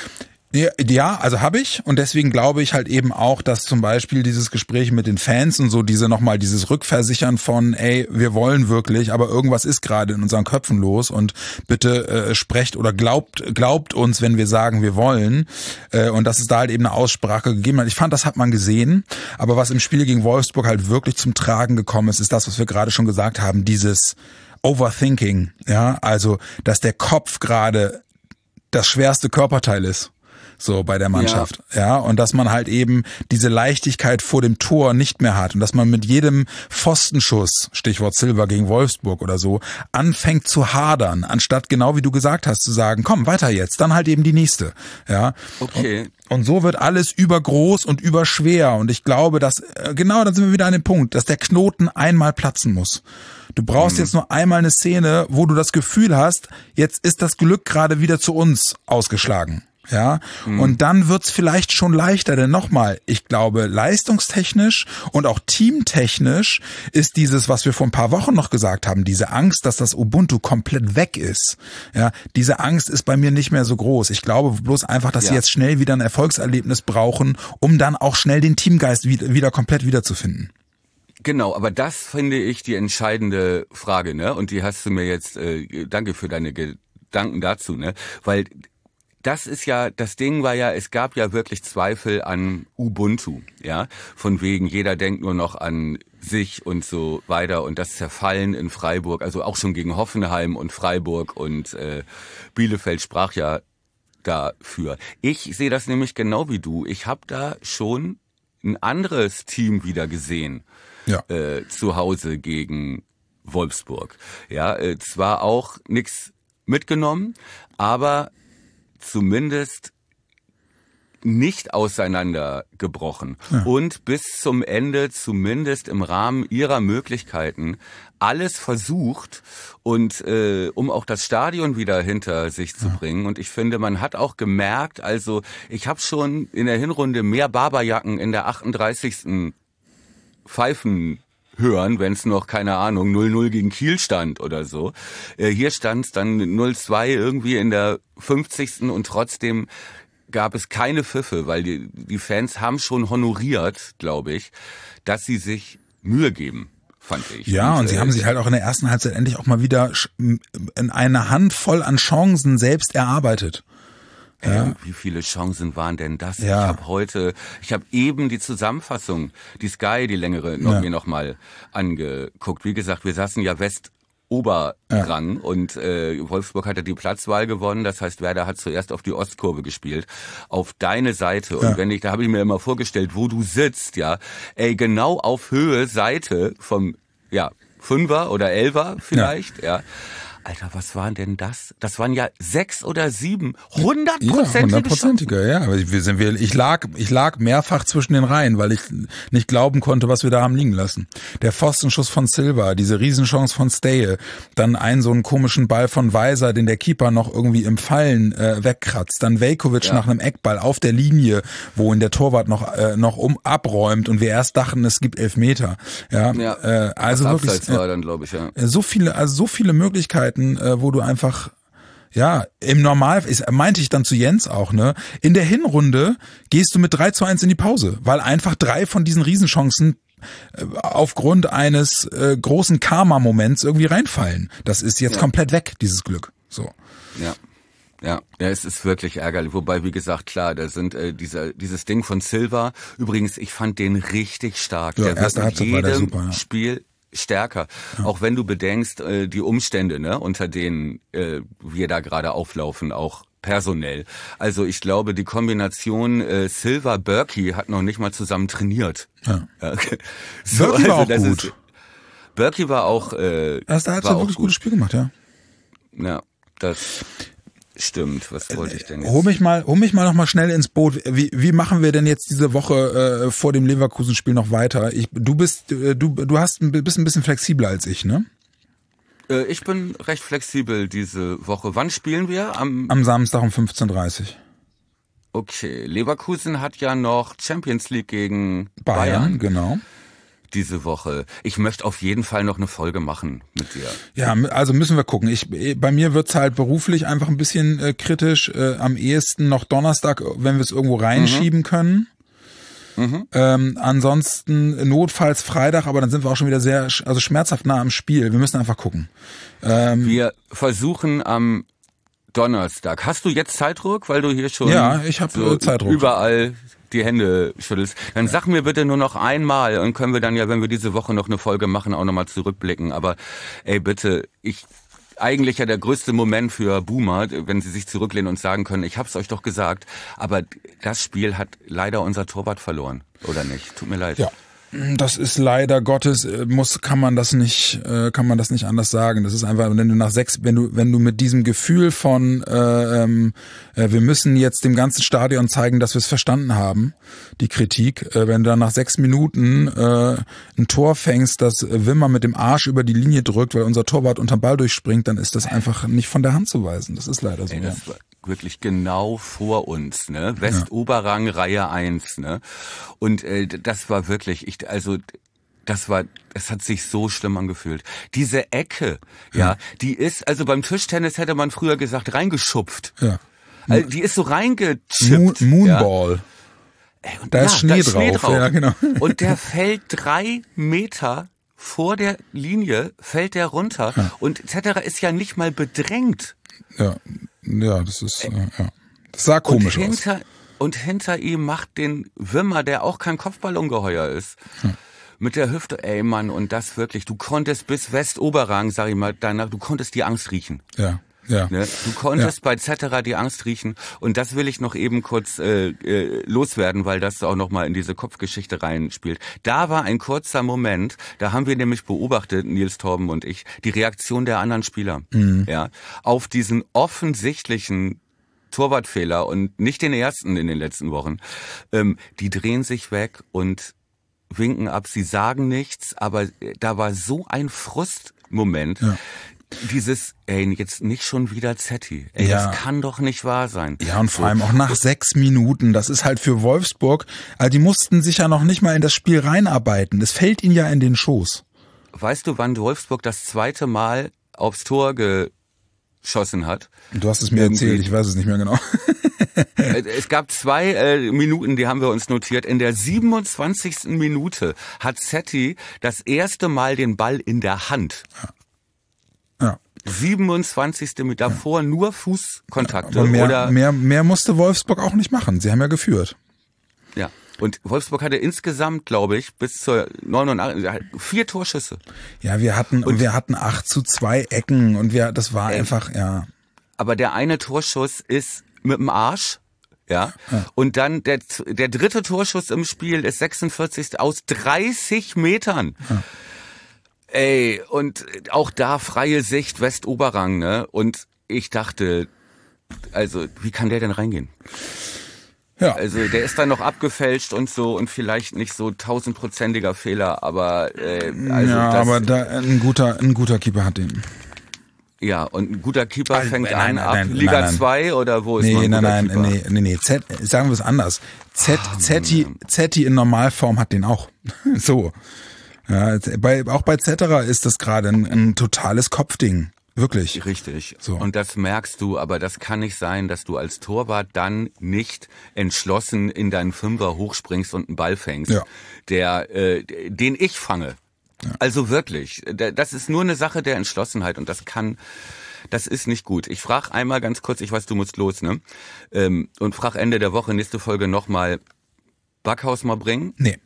Ja, ja, also habe ich und deswegen glaube ich halt eben auch, dass zum Beispiel dieses Gespräch mit den Fans und so diese nochmal dieses Rückversichern von, ey, wir wollen wirklich, aber irgendwas ist gerade in unseren Köpfen los und bitte äh, sprecht oder glaubt glaubt uns, wenn wir sagen, wir wollen äh, und dass es da halt eben eine Aussprache gegeben hat. Ich fand, das hat man gesehen, aber was im Spiel gegen Wolfsburg halt wirklich zum Tragen gekommen ist, ist das, was wir gerade schon gesagt haben, dieses Overthinking, ja, also dass der Kopf gerade das schwerste Körperteil ist. So bei der Mannschaft, ja. ja, und dass man halt eben diese Leichtigkeit vor dem Tor nicht mehr hat und dass man mit jedem Pfostenschuss, Stichwort Silva gegen Wolfsburg oder so, anfängt zu hadern, anstatt genau wie du gesagt hast zu sagen, komm, weiter jetzt, dann halt eben die nächste, ja. Okay. Und, und so wird alles übergroß und überschwer und ich glaube, dass, genau, dann sind wir wieder an dem Punkt, dass der Knoten einmal platzen muss. Du brauchst hm. jetzt nur einmal eine Szene, wo du das Gefühl hast, jetzt ist das Glück gerade wieder zu uns ausgeschlagen. Ja, mhm. und dann wird's vielleicht schon leichter, denn nochmal, ich glaube, leistungstechnisch und auch teamtechnisch ist dieses, was wir vor ein paar Wochen noch gesagt haben, diese Angst, dass das Ubuntu komplett weg ist. Ja, diese Angst ist bei mir nicht mehr so groß. Ich glaube bloß einfach, dass ja. sie jetzt schnell wieder ein Erfolgserlebnis brauchen, um dann auch schnell den Teamgeist wieder, wieder komplett wiederzufinden. Genau, aber das finde ich die entscheidende Frage, ne? Und die hast du mir jetzt, äh, danke für deine Gedanken dazu, ne? Weil das ist ja, das Ding war ja, es gab ja wirklich Zweifel an Ubuntu, ja? Von wegen, jeder denkt nur noch an sich und so weiter und das Zerfallen in Freiburg, also auch schon gegen Hoffenheim und Freiburg und äh, Bielefeld sprach ja dafür. Ich sehe das nämlich genau wie du. Ich habe da schon ein anderes Team wieder gesehen. Ja. Äh, zu Hause gegen Wolfsburg. Ja, äh, zwar auch nichts mitgenommen, aber zumindest nicht auseinandergebrochen. Ja. Und bis zum Ende zumindest im Rahmen ihrer Möglichkeiten alles versucht und äh, um auch das Stadion wieder hinter sich zu ja. bringen. Und ich finde, man hat auch gemerkt, also ich habe schon in der Hinrunde mehr Barberjacken in der achtunddreißigsten Pfeifen hören, wenn es noch, keine Ahnung, null null gegen Kiel stand oder so. Äh, hier stand es dann null zwei irgendwie in der fünfzigsten und trotzdem gab es keine Pfiffe, weil die, die Fans haben schon honoriert, glaube ich, dass sie sich Mühe geben, fand ich. Ja, und, und sie äh, haben sich halt auch in der ersten Halbzeit endlich auch mal wieder in eine Handvoll an Chancen selbst erarbeitet. Ja. Äh, wie viele Chancen waren denn das? Ja. Ich habe heute, ich habe eben die Zusammenfassung, die Sky, die längere, noch, ja. mir noch mal angeguckt. Wie gesagt, wir saßen ja West-Oberrang ja. und äh, Wolfsburg hatte die Platzwahl gewonnen. Das heißt, Werder hat zuerst auf die Ostkurve gespielt, auf deine Seite. Und ja. wenn ich, da habe ich mir immer vorgestellt, wo du sitzt, ja, ey, genau auf Höhe Seite vom, ja, Fünfer oder Elfer vielleicht, ja. ja. Alter, was waren denn das? Das waren ja sechs oder sieben hundertprozentige ja, hundertprozentige, ja. Wir sind wir, ich lag, ich lag mehrfach zwischen den Reihen, weil ich nicht glauben konnte, was wir da haben liegen lassen. Der Pfostenschuss von Silva, diese Riesenchance von Steje, dann einen so einen komischen Ball von Weiser, den der Keeper noch irgendwie im Fallen äh, wegkratzt, dann Veljković ja. nach einem Eckball auf der Linie, wo ihn der Torwart noch äh, noch um abräumt und wir erst dachten, es gibt Elfmeter. Ja, ja. Äh, also das wirklich war dann, glaube ich, ja. so viele, also so viele Möglichkeiten, wo du einfach, ja, im Normal, meinte ich dann zu Jens auch, ne, in der Hinrunde gehst du mit drei zu eins in die Pause, weil einfach drei von diesen Riesenchancen aufgrund eines äh, großen Karma-Moments irgendwie reinfallen. Das ist jetzt ja. komplett weg, dieses Glück. So. Ja. Ja, ja, es ist wirklich ärgerlich. Wobei, wie gesagt, klar, da sind äh, dieser dieses Ding von Silva. Übrigens, ich fand den richtig stark. Ja, der erste wird in jedem super, ja. Spiel stärker, ja. auch wenn du bedenkst, äh, die Umstände, ne, unter denen äh, wir da gerade auflaufen, auch personell. Also ich glaube, die Kombination äh, Silva-Berkey hat noch nicht mal zusammen trainiert. Ja. Okay. So, Berkey war also, auch gut. Ist, Berkey war auch äh, Erste Halbzeit hat wirklich gutes Spiel gemacht, ja. Ja, das stimmt. Was wollte ich denn jetzt? Hol mich mal, hol mich mal noch mal schnell ins Boot. Wie, wie machen wir denn jetzt diese Woche äh, vor dem Leverkusen-Spiel noch weiter? Ich, du bist, äh, du, du hast ein, bist ein bisschen flexibler als ich, ne? Äh, ich bin recht flexibel diese Woche. Wann spielen wir? Am, Am Samstag um fünfzehn Uhr dreißig. Okay. Leverkusen hat ja noch Champions League gegen Bayern, Bayern. Genau. Diese Woche. Ich möchte auf jeden Fall noch eine Folge machen mit dir. Ja, also müssen wir gucken. Ich, bei mir wird's halt beruflich einfach ein bisschen äh, kritisch. Äh, am ehesten noch Donnerstag, wenn wir es irgendwo reinschieben mhm. können. Mhm. Ähm, ansonsten notfalls Freitag, aber dann sind wir auch schon wieder sehr, also schmerzhaft nah am Spiel. Wir müssen einfach gucken. Ähm, wir versuchen am Donnerstag. Hast du jetzt Zeitdruck, weil du hier schon ja, ich habe so Zeitdruck. Überall die Hände schüttelst? Dann sag mir bitte nur noch einmal und können wir dann ja, wenn wir diese Woche noch eine Folge machen, auch nochmal zurückblicken. Aber ey, bitte, ich eigentlich ja der größte Moment für Boomer, wenn sie sich zurücklehnen und sagen können, ich hab's euch doch gesagt, aber das Spiel hat leider unser Torwart verloren, oder nicht? Tut mir leid. Ja. Das ist leider Gottes, muss, kann man das nicht, kann man das nicht anders sagen. Das ist einfach, wenn du nach sechs, wenn du, wenn du mit diesem Gefühl von, äh, äh, wir müssen jetzt dem ganzen Stadion zeigen, dass wir es verstanden haben, die Kritik, äh, wenn du dann nach sechs Minuten äh, ein Tor fängst, das Wimmer mit dem Arsch über die Linie drückt, weil unser Torwart unterm Ball durchspringt, dann ist das einfach nicht von der Hand zu weisen. Das ist leider so. Ey, das war wirklich genau vor uns, ne? West-Oberrang, Reihe eins, ne? Und äh, das war wirklich, ich, also das war, es hat sich so schlimm angefühlt. Diese Ecke, ja, ja, die ist, also beim Tischtennis hätte man früher gesagt, reingeschupft. Ja. Also, die ist so reingechippt. Moon, Moonball. Ja. Ey, und da ja, ist Schnee, da ist drauf. Schnee drauf. Ja, genau. Und der fällt drei Meter vor der Linie, fällt der runter. Ja. Und Zetterer ist ja nicht mal bedrängt. Ja, ja, das ist, äh, ja. Das sah komisch und hinter, aus. Und hinter ihm macht den Wimmer, der auch kein Kopfballungeheuer ist. Hm. Mit der Hüfte, ey Mann, und das wirklich, du konntest bis Westoberrang, sag ich mal, danach, du konntest die Angst riechen. Ja. Ja. Ne? Du konntest ja. bei Zetterer die Angst riechen, und das will ich noch eben kurz äh, äh, loswerden, weil das auch nochmal in diese Kopfgeschichte reinspielt. Da war ein kurzer Moment, da haben wir nämlich beobachtet, Nils, Torben und ich, die Reaktion der anderen Spieler, mhm. ja, auf diesen offensichtlichen Torwartfehler, und nicht den ersten in den letzten Wochen. Ähm, die drehen sich weg und winken ab, sie sagen nichts, aber da war so ein Frustmoment. Ja. Dieses, ey, jetzt nicht schon wieder Zetti. Ey, ja. Das kann doch nicht wahr sein. Ja, und vor allem auch nach sechs Minuten. Das ist halt für Wolfsburg, also die mussten sich ja noch nicht mal in das Spiel reinarbeiten. Das fällt ihnen ja in den Schoß. Weißt du, wann Wolfsburg das zweite Mal aufs Tor geschossen hat? Du hast es mir Irgendwie. erzählt, ich weiß es nicht mehr genau. Es gab zwei äh, Minuten, die haben wir uns notiert. In der siebenundzwanzigsten Minute hat Zetti das erste Mal den Ball in der Hand. Ja. Ja. siebenundzwanzigste mit davor ja. nur Fußkontakte. Aber mehr, oder mehr, mehr musste Wolfsburg auch nicht machen. Sie haben ja geführt. Ja. Und Wolfsburg hatte insgesamt, glaube ich, bis zur neunundachtzig vier Torschüsse. Ja, wir hatten und wir hatten acht zu zwei Ecken und wir, das war ey, einfach, ja. Aber der eine Torschuss ist mit dem Arsch. Ja. ja. Und dann der, der dritte Torschuss im Spiel ist sechsundvierzigste aus dreißig Metern. Ja. Ey, und auch da freie Sicht Westoberrang, ne? Und ich dachte, also, wie kann der denn reingehen? Ja. Also, der ist dann noch abgefälscht und so, und vielleicht nicht so tausendprozentiger Fehler, aber äh, also ja, das, aber da, ein guter, ein guter Keeper hat den. Ja, und ein guter Keeper also, fängt nein, an nein, ab nein, Liga nein, zwei oder wo ist nee, man ein guter nein, Keeper? Nee, nee, nee, Z, sagen wir es anders. Z, oh, Zetti, Zetti in Normalform hat den auch. So. Ja, bei, auch bei Zetterer ist das gerade ein, ein totales Kopfding. Wirklich. Richtig. So. Und das merkst du, aber das kann nicht sein, dass du als Torwart dann nicht entschlossen in deinen Fünfer hochspringst und einen Ball fängst, ja. der, äh, den ich fange. Ja. Also wirklich. Das ist nur eine Sache der Entschlossenheit, und das kann, das ist nicht gut. Ich frage einmal ganz kurz, ich weiß, du musst los, ne? Ähm, und frage Ende der Woche, nächste Folge nochmal, Backhaus mal bringen? Nee.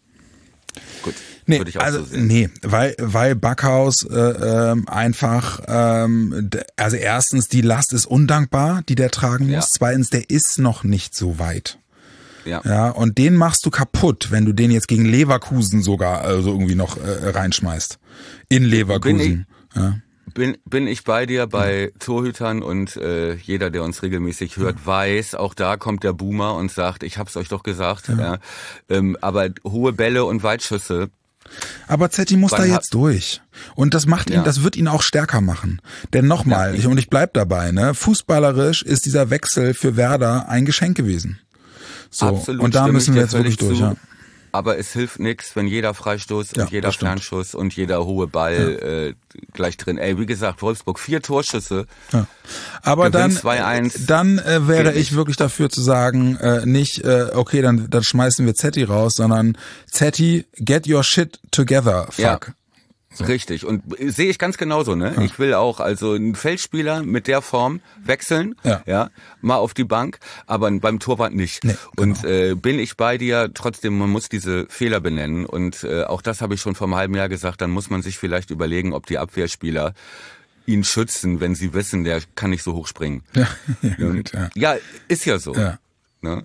Gut. Nee, Würde ich auch also so sehen. nee, weil weil Backhaus äh, ähm, einfach ähm, also erstens die Last ist undankbar, die der tragen muss. Ja. Zweitens, der ist noch nicht so weit. Ja. Ja, und den machst du kaputt, wenn du den jetzt gegen Leverkusen sogar also irgendwie noch äh, reinschmeißt. In Leverkusen. Bin ich, ja. bin, bin ich bei dir bei Torhütern, und äh, jeder, der uns regelmäßig hört, weiß, auch da kommt der Boomer und sagt, ich hab's euch doch gesagt. Ja. Ja. Ähm, aber hohe Bälle und Weitschüsse. Aber Zetti muss da jetzt durch. Und das macht ihn, ja. das wird ihn auch stärker machen. Denn nochmal, ja, ich, und ich bleib dabei, ne, fußballerisch ist dieser Wechsel für Werder ein Geschenk gewesen. So. Absolut, und da müssen wir jetzt wirklich durch, ja. Aber es hilft nichts, wenn jeder Freistoß ja, und jeder Fernschuss und jeder hohe Ball ja. äh, gleich drin. Ey, wie gesagt, Wolfsburg, vier Torschüsse. Ja. Aber dann, zwei eins. dann äh, wäre ich wirklich dafür zu sagen, äh, nicht, äh, okay, dann, dann schmeißen wir Zetti raus, sondern Zetti, get your shit together, fuck. Ja. So. Richtig, und sehe ich ganz genauso, ne? Ja. Ich will auch also einen Feldspieler mit der Form wechseln, ja, ja mal auf die Bank, aber beim Torwart nicht. Nee, genau. Und äh, bin ich bei dir, trotzdem, man muss diese Fehler benennen, und äh, auch das habe ich schon vor einem halben Jahr gesagt, dann muss man sich vielleicht überlegen, ob die Abwehrspieler ihn schützen, wenn sie wissen, der kann nicht so hoch springen. Ja, ja, gut, ja. ja ist ja so. Ja. Ne?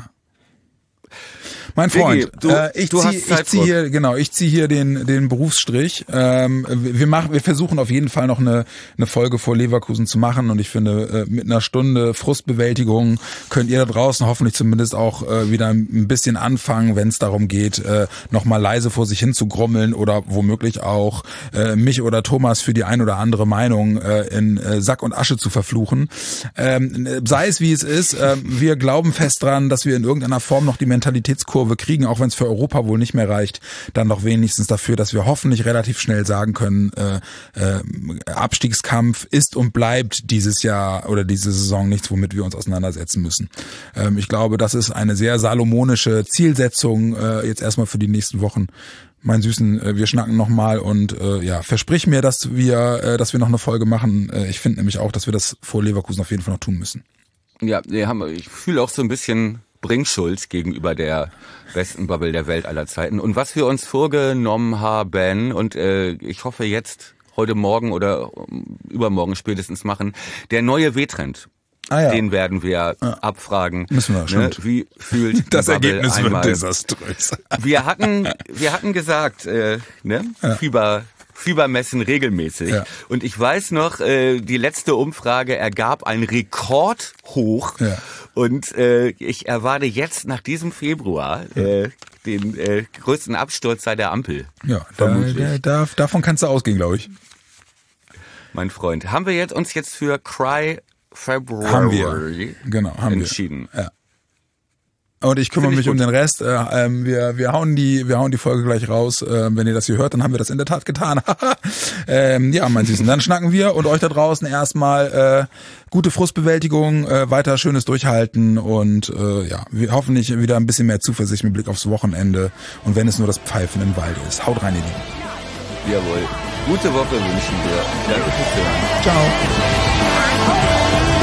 Mein Freund, Biggie, du, äh, ich ziehe ich zieh hier genau, ich ziehe hier den den Berufsstrich. Ähm, wir machen, wir versuchen auf jeden Fall noch eine eine Folge vor Leverkusen zu machen, und ich finde, äh, mit einer Stunde Frustbewältigung könnt ihr da draußen hoffentlich zumindest auch äh, wieder ein bisschen anfangen, wenn es darum geht, äh, noch mal leise vor sich hin zu grummeln oder womöglich auch äh, mich oder Thomas für die ein oder andere Meinung äh, in äh, Sack und Asche zu verfluchen. Ähm, sei es wie es ist, äh, wir glauben fest dran, dass wir in irgendeiner Form noch die Mentalitätskurve Kurve kriegen, auch wenn es für Europa wohl nicht mehr reicht, dann doch wenigstens dafür, dass wir hoffentlich relativ schnell sagen können, äh, äh, Abstiegskampf ist und bleibt dieses Jahr oder diese Saison nichts, womit wir uns auseinandersetzen müssen. Ähm, ich glaube, das ist eine sehr salomonische Zielsetzung äh, jetzt erstmal für die nächsten Wochen. Mein Süßen, äh, wir schnacken nochmal und äh, ja, versprich mir, dass wir, äh, dass wir noch eine Folge machen. Äh, ich finde nämlich auch, dass wir das vor Leverkusen auf jeden Fall noch tun müssen. Ja, wir haben, ich fühle auch so ein bisschen Bringschuld gegenüber der besten Bubble der Welt aller Zeiten. Und was wir uns vorgenommen haben, und äh, ich hoffe jetzt heute Morgen oder übermorgen spätestens machen, der neue W-Trend. Ah, ja. Den werden wir ja. abfragen. Müssen wir, ne? Wie fühlt das die Bubble Ergebnis einmal? Wird desaströs. Wir hatten, wir hatten gesagt, äh, ne? Ja. Fieber, Fiebermessen regelmäßig. Ja. Und ich weiß noch, äh, die letzte Umfrage ergab ein Rekordhoch. Ja. Und äh, ich erwarte jetzt nach diesem Februar äh, den äh, größten Absturz seit der Ampel. Ja, da, da, da, davon kannst du ausgehen, glaube ich. Mein Freund, haben wir jetzt uns jetzt für Cry February haben wir. Genau, haben entschieden. Wir. Ja. Und ich kümmere mich gut. um den Rest. Äh, ähm, wir, wir hauen die, wir hauen die Folge gleich raus. Äh, wenn ihr das hier hört, dann haben wir das in der Tat getan. ähm, ja, mein Süßen. Dann schnacken wir und euch da draußen erstmal äh, gute Frustbewältigung, äh, weiter schönes Durchhalten und äh, ja, wir hoffentlich wieder ein bisschen mehr Zuversicht mit Blick aufs Wochenende. Und wenn es nur das Pfeifen im Wald ist. Haut rein, ihr Lieben. Jawohl. Gute Woche wünschen wir. Danke fürs Hören. Ciao.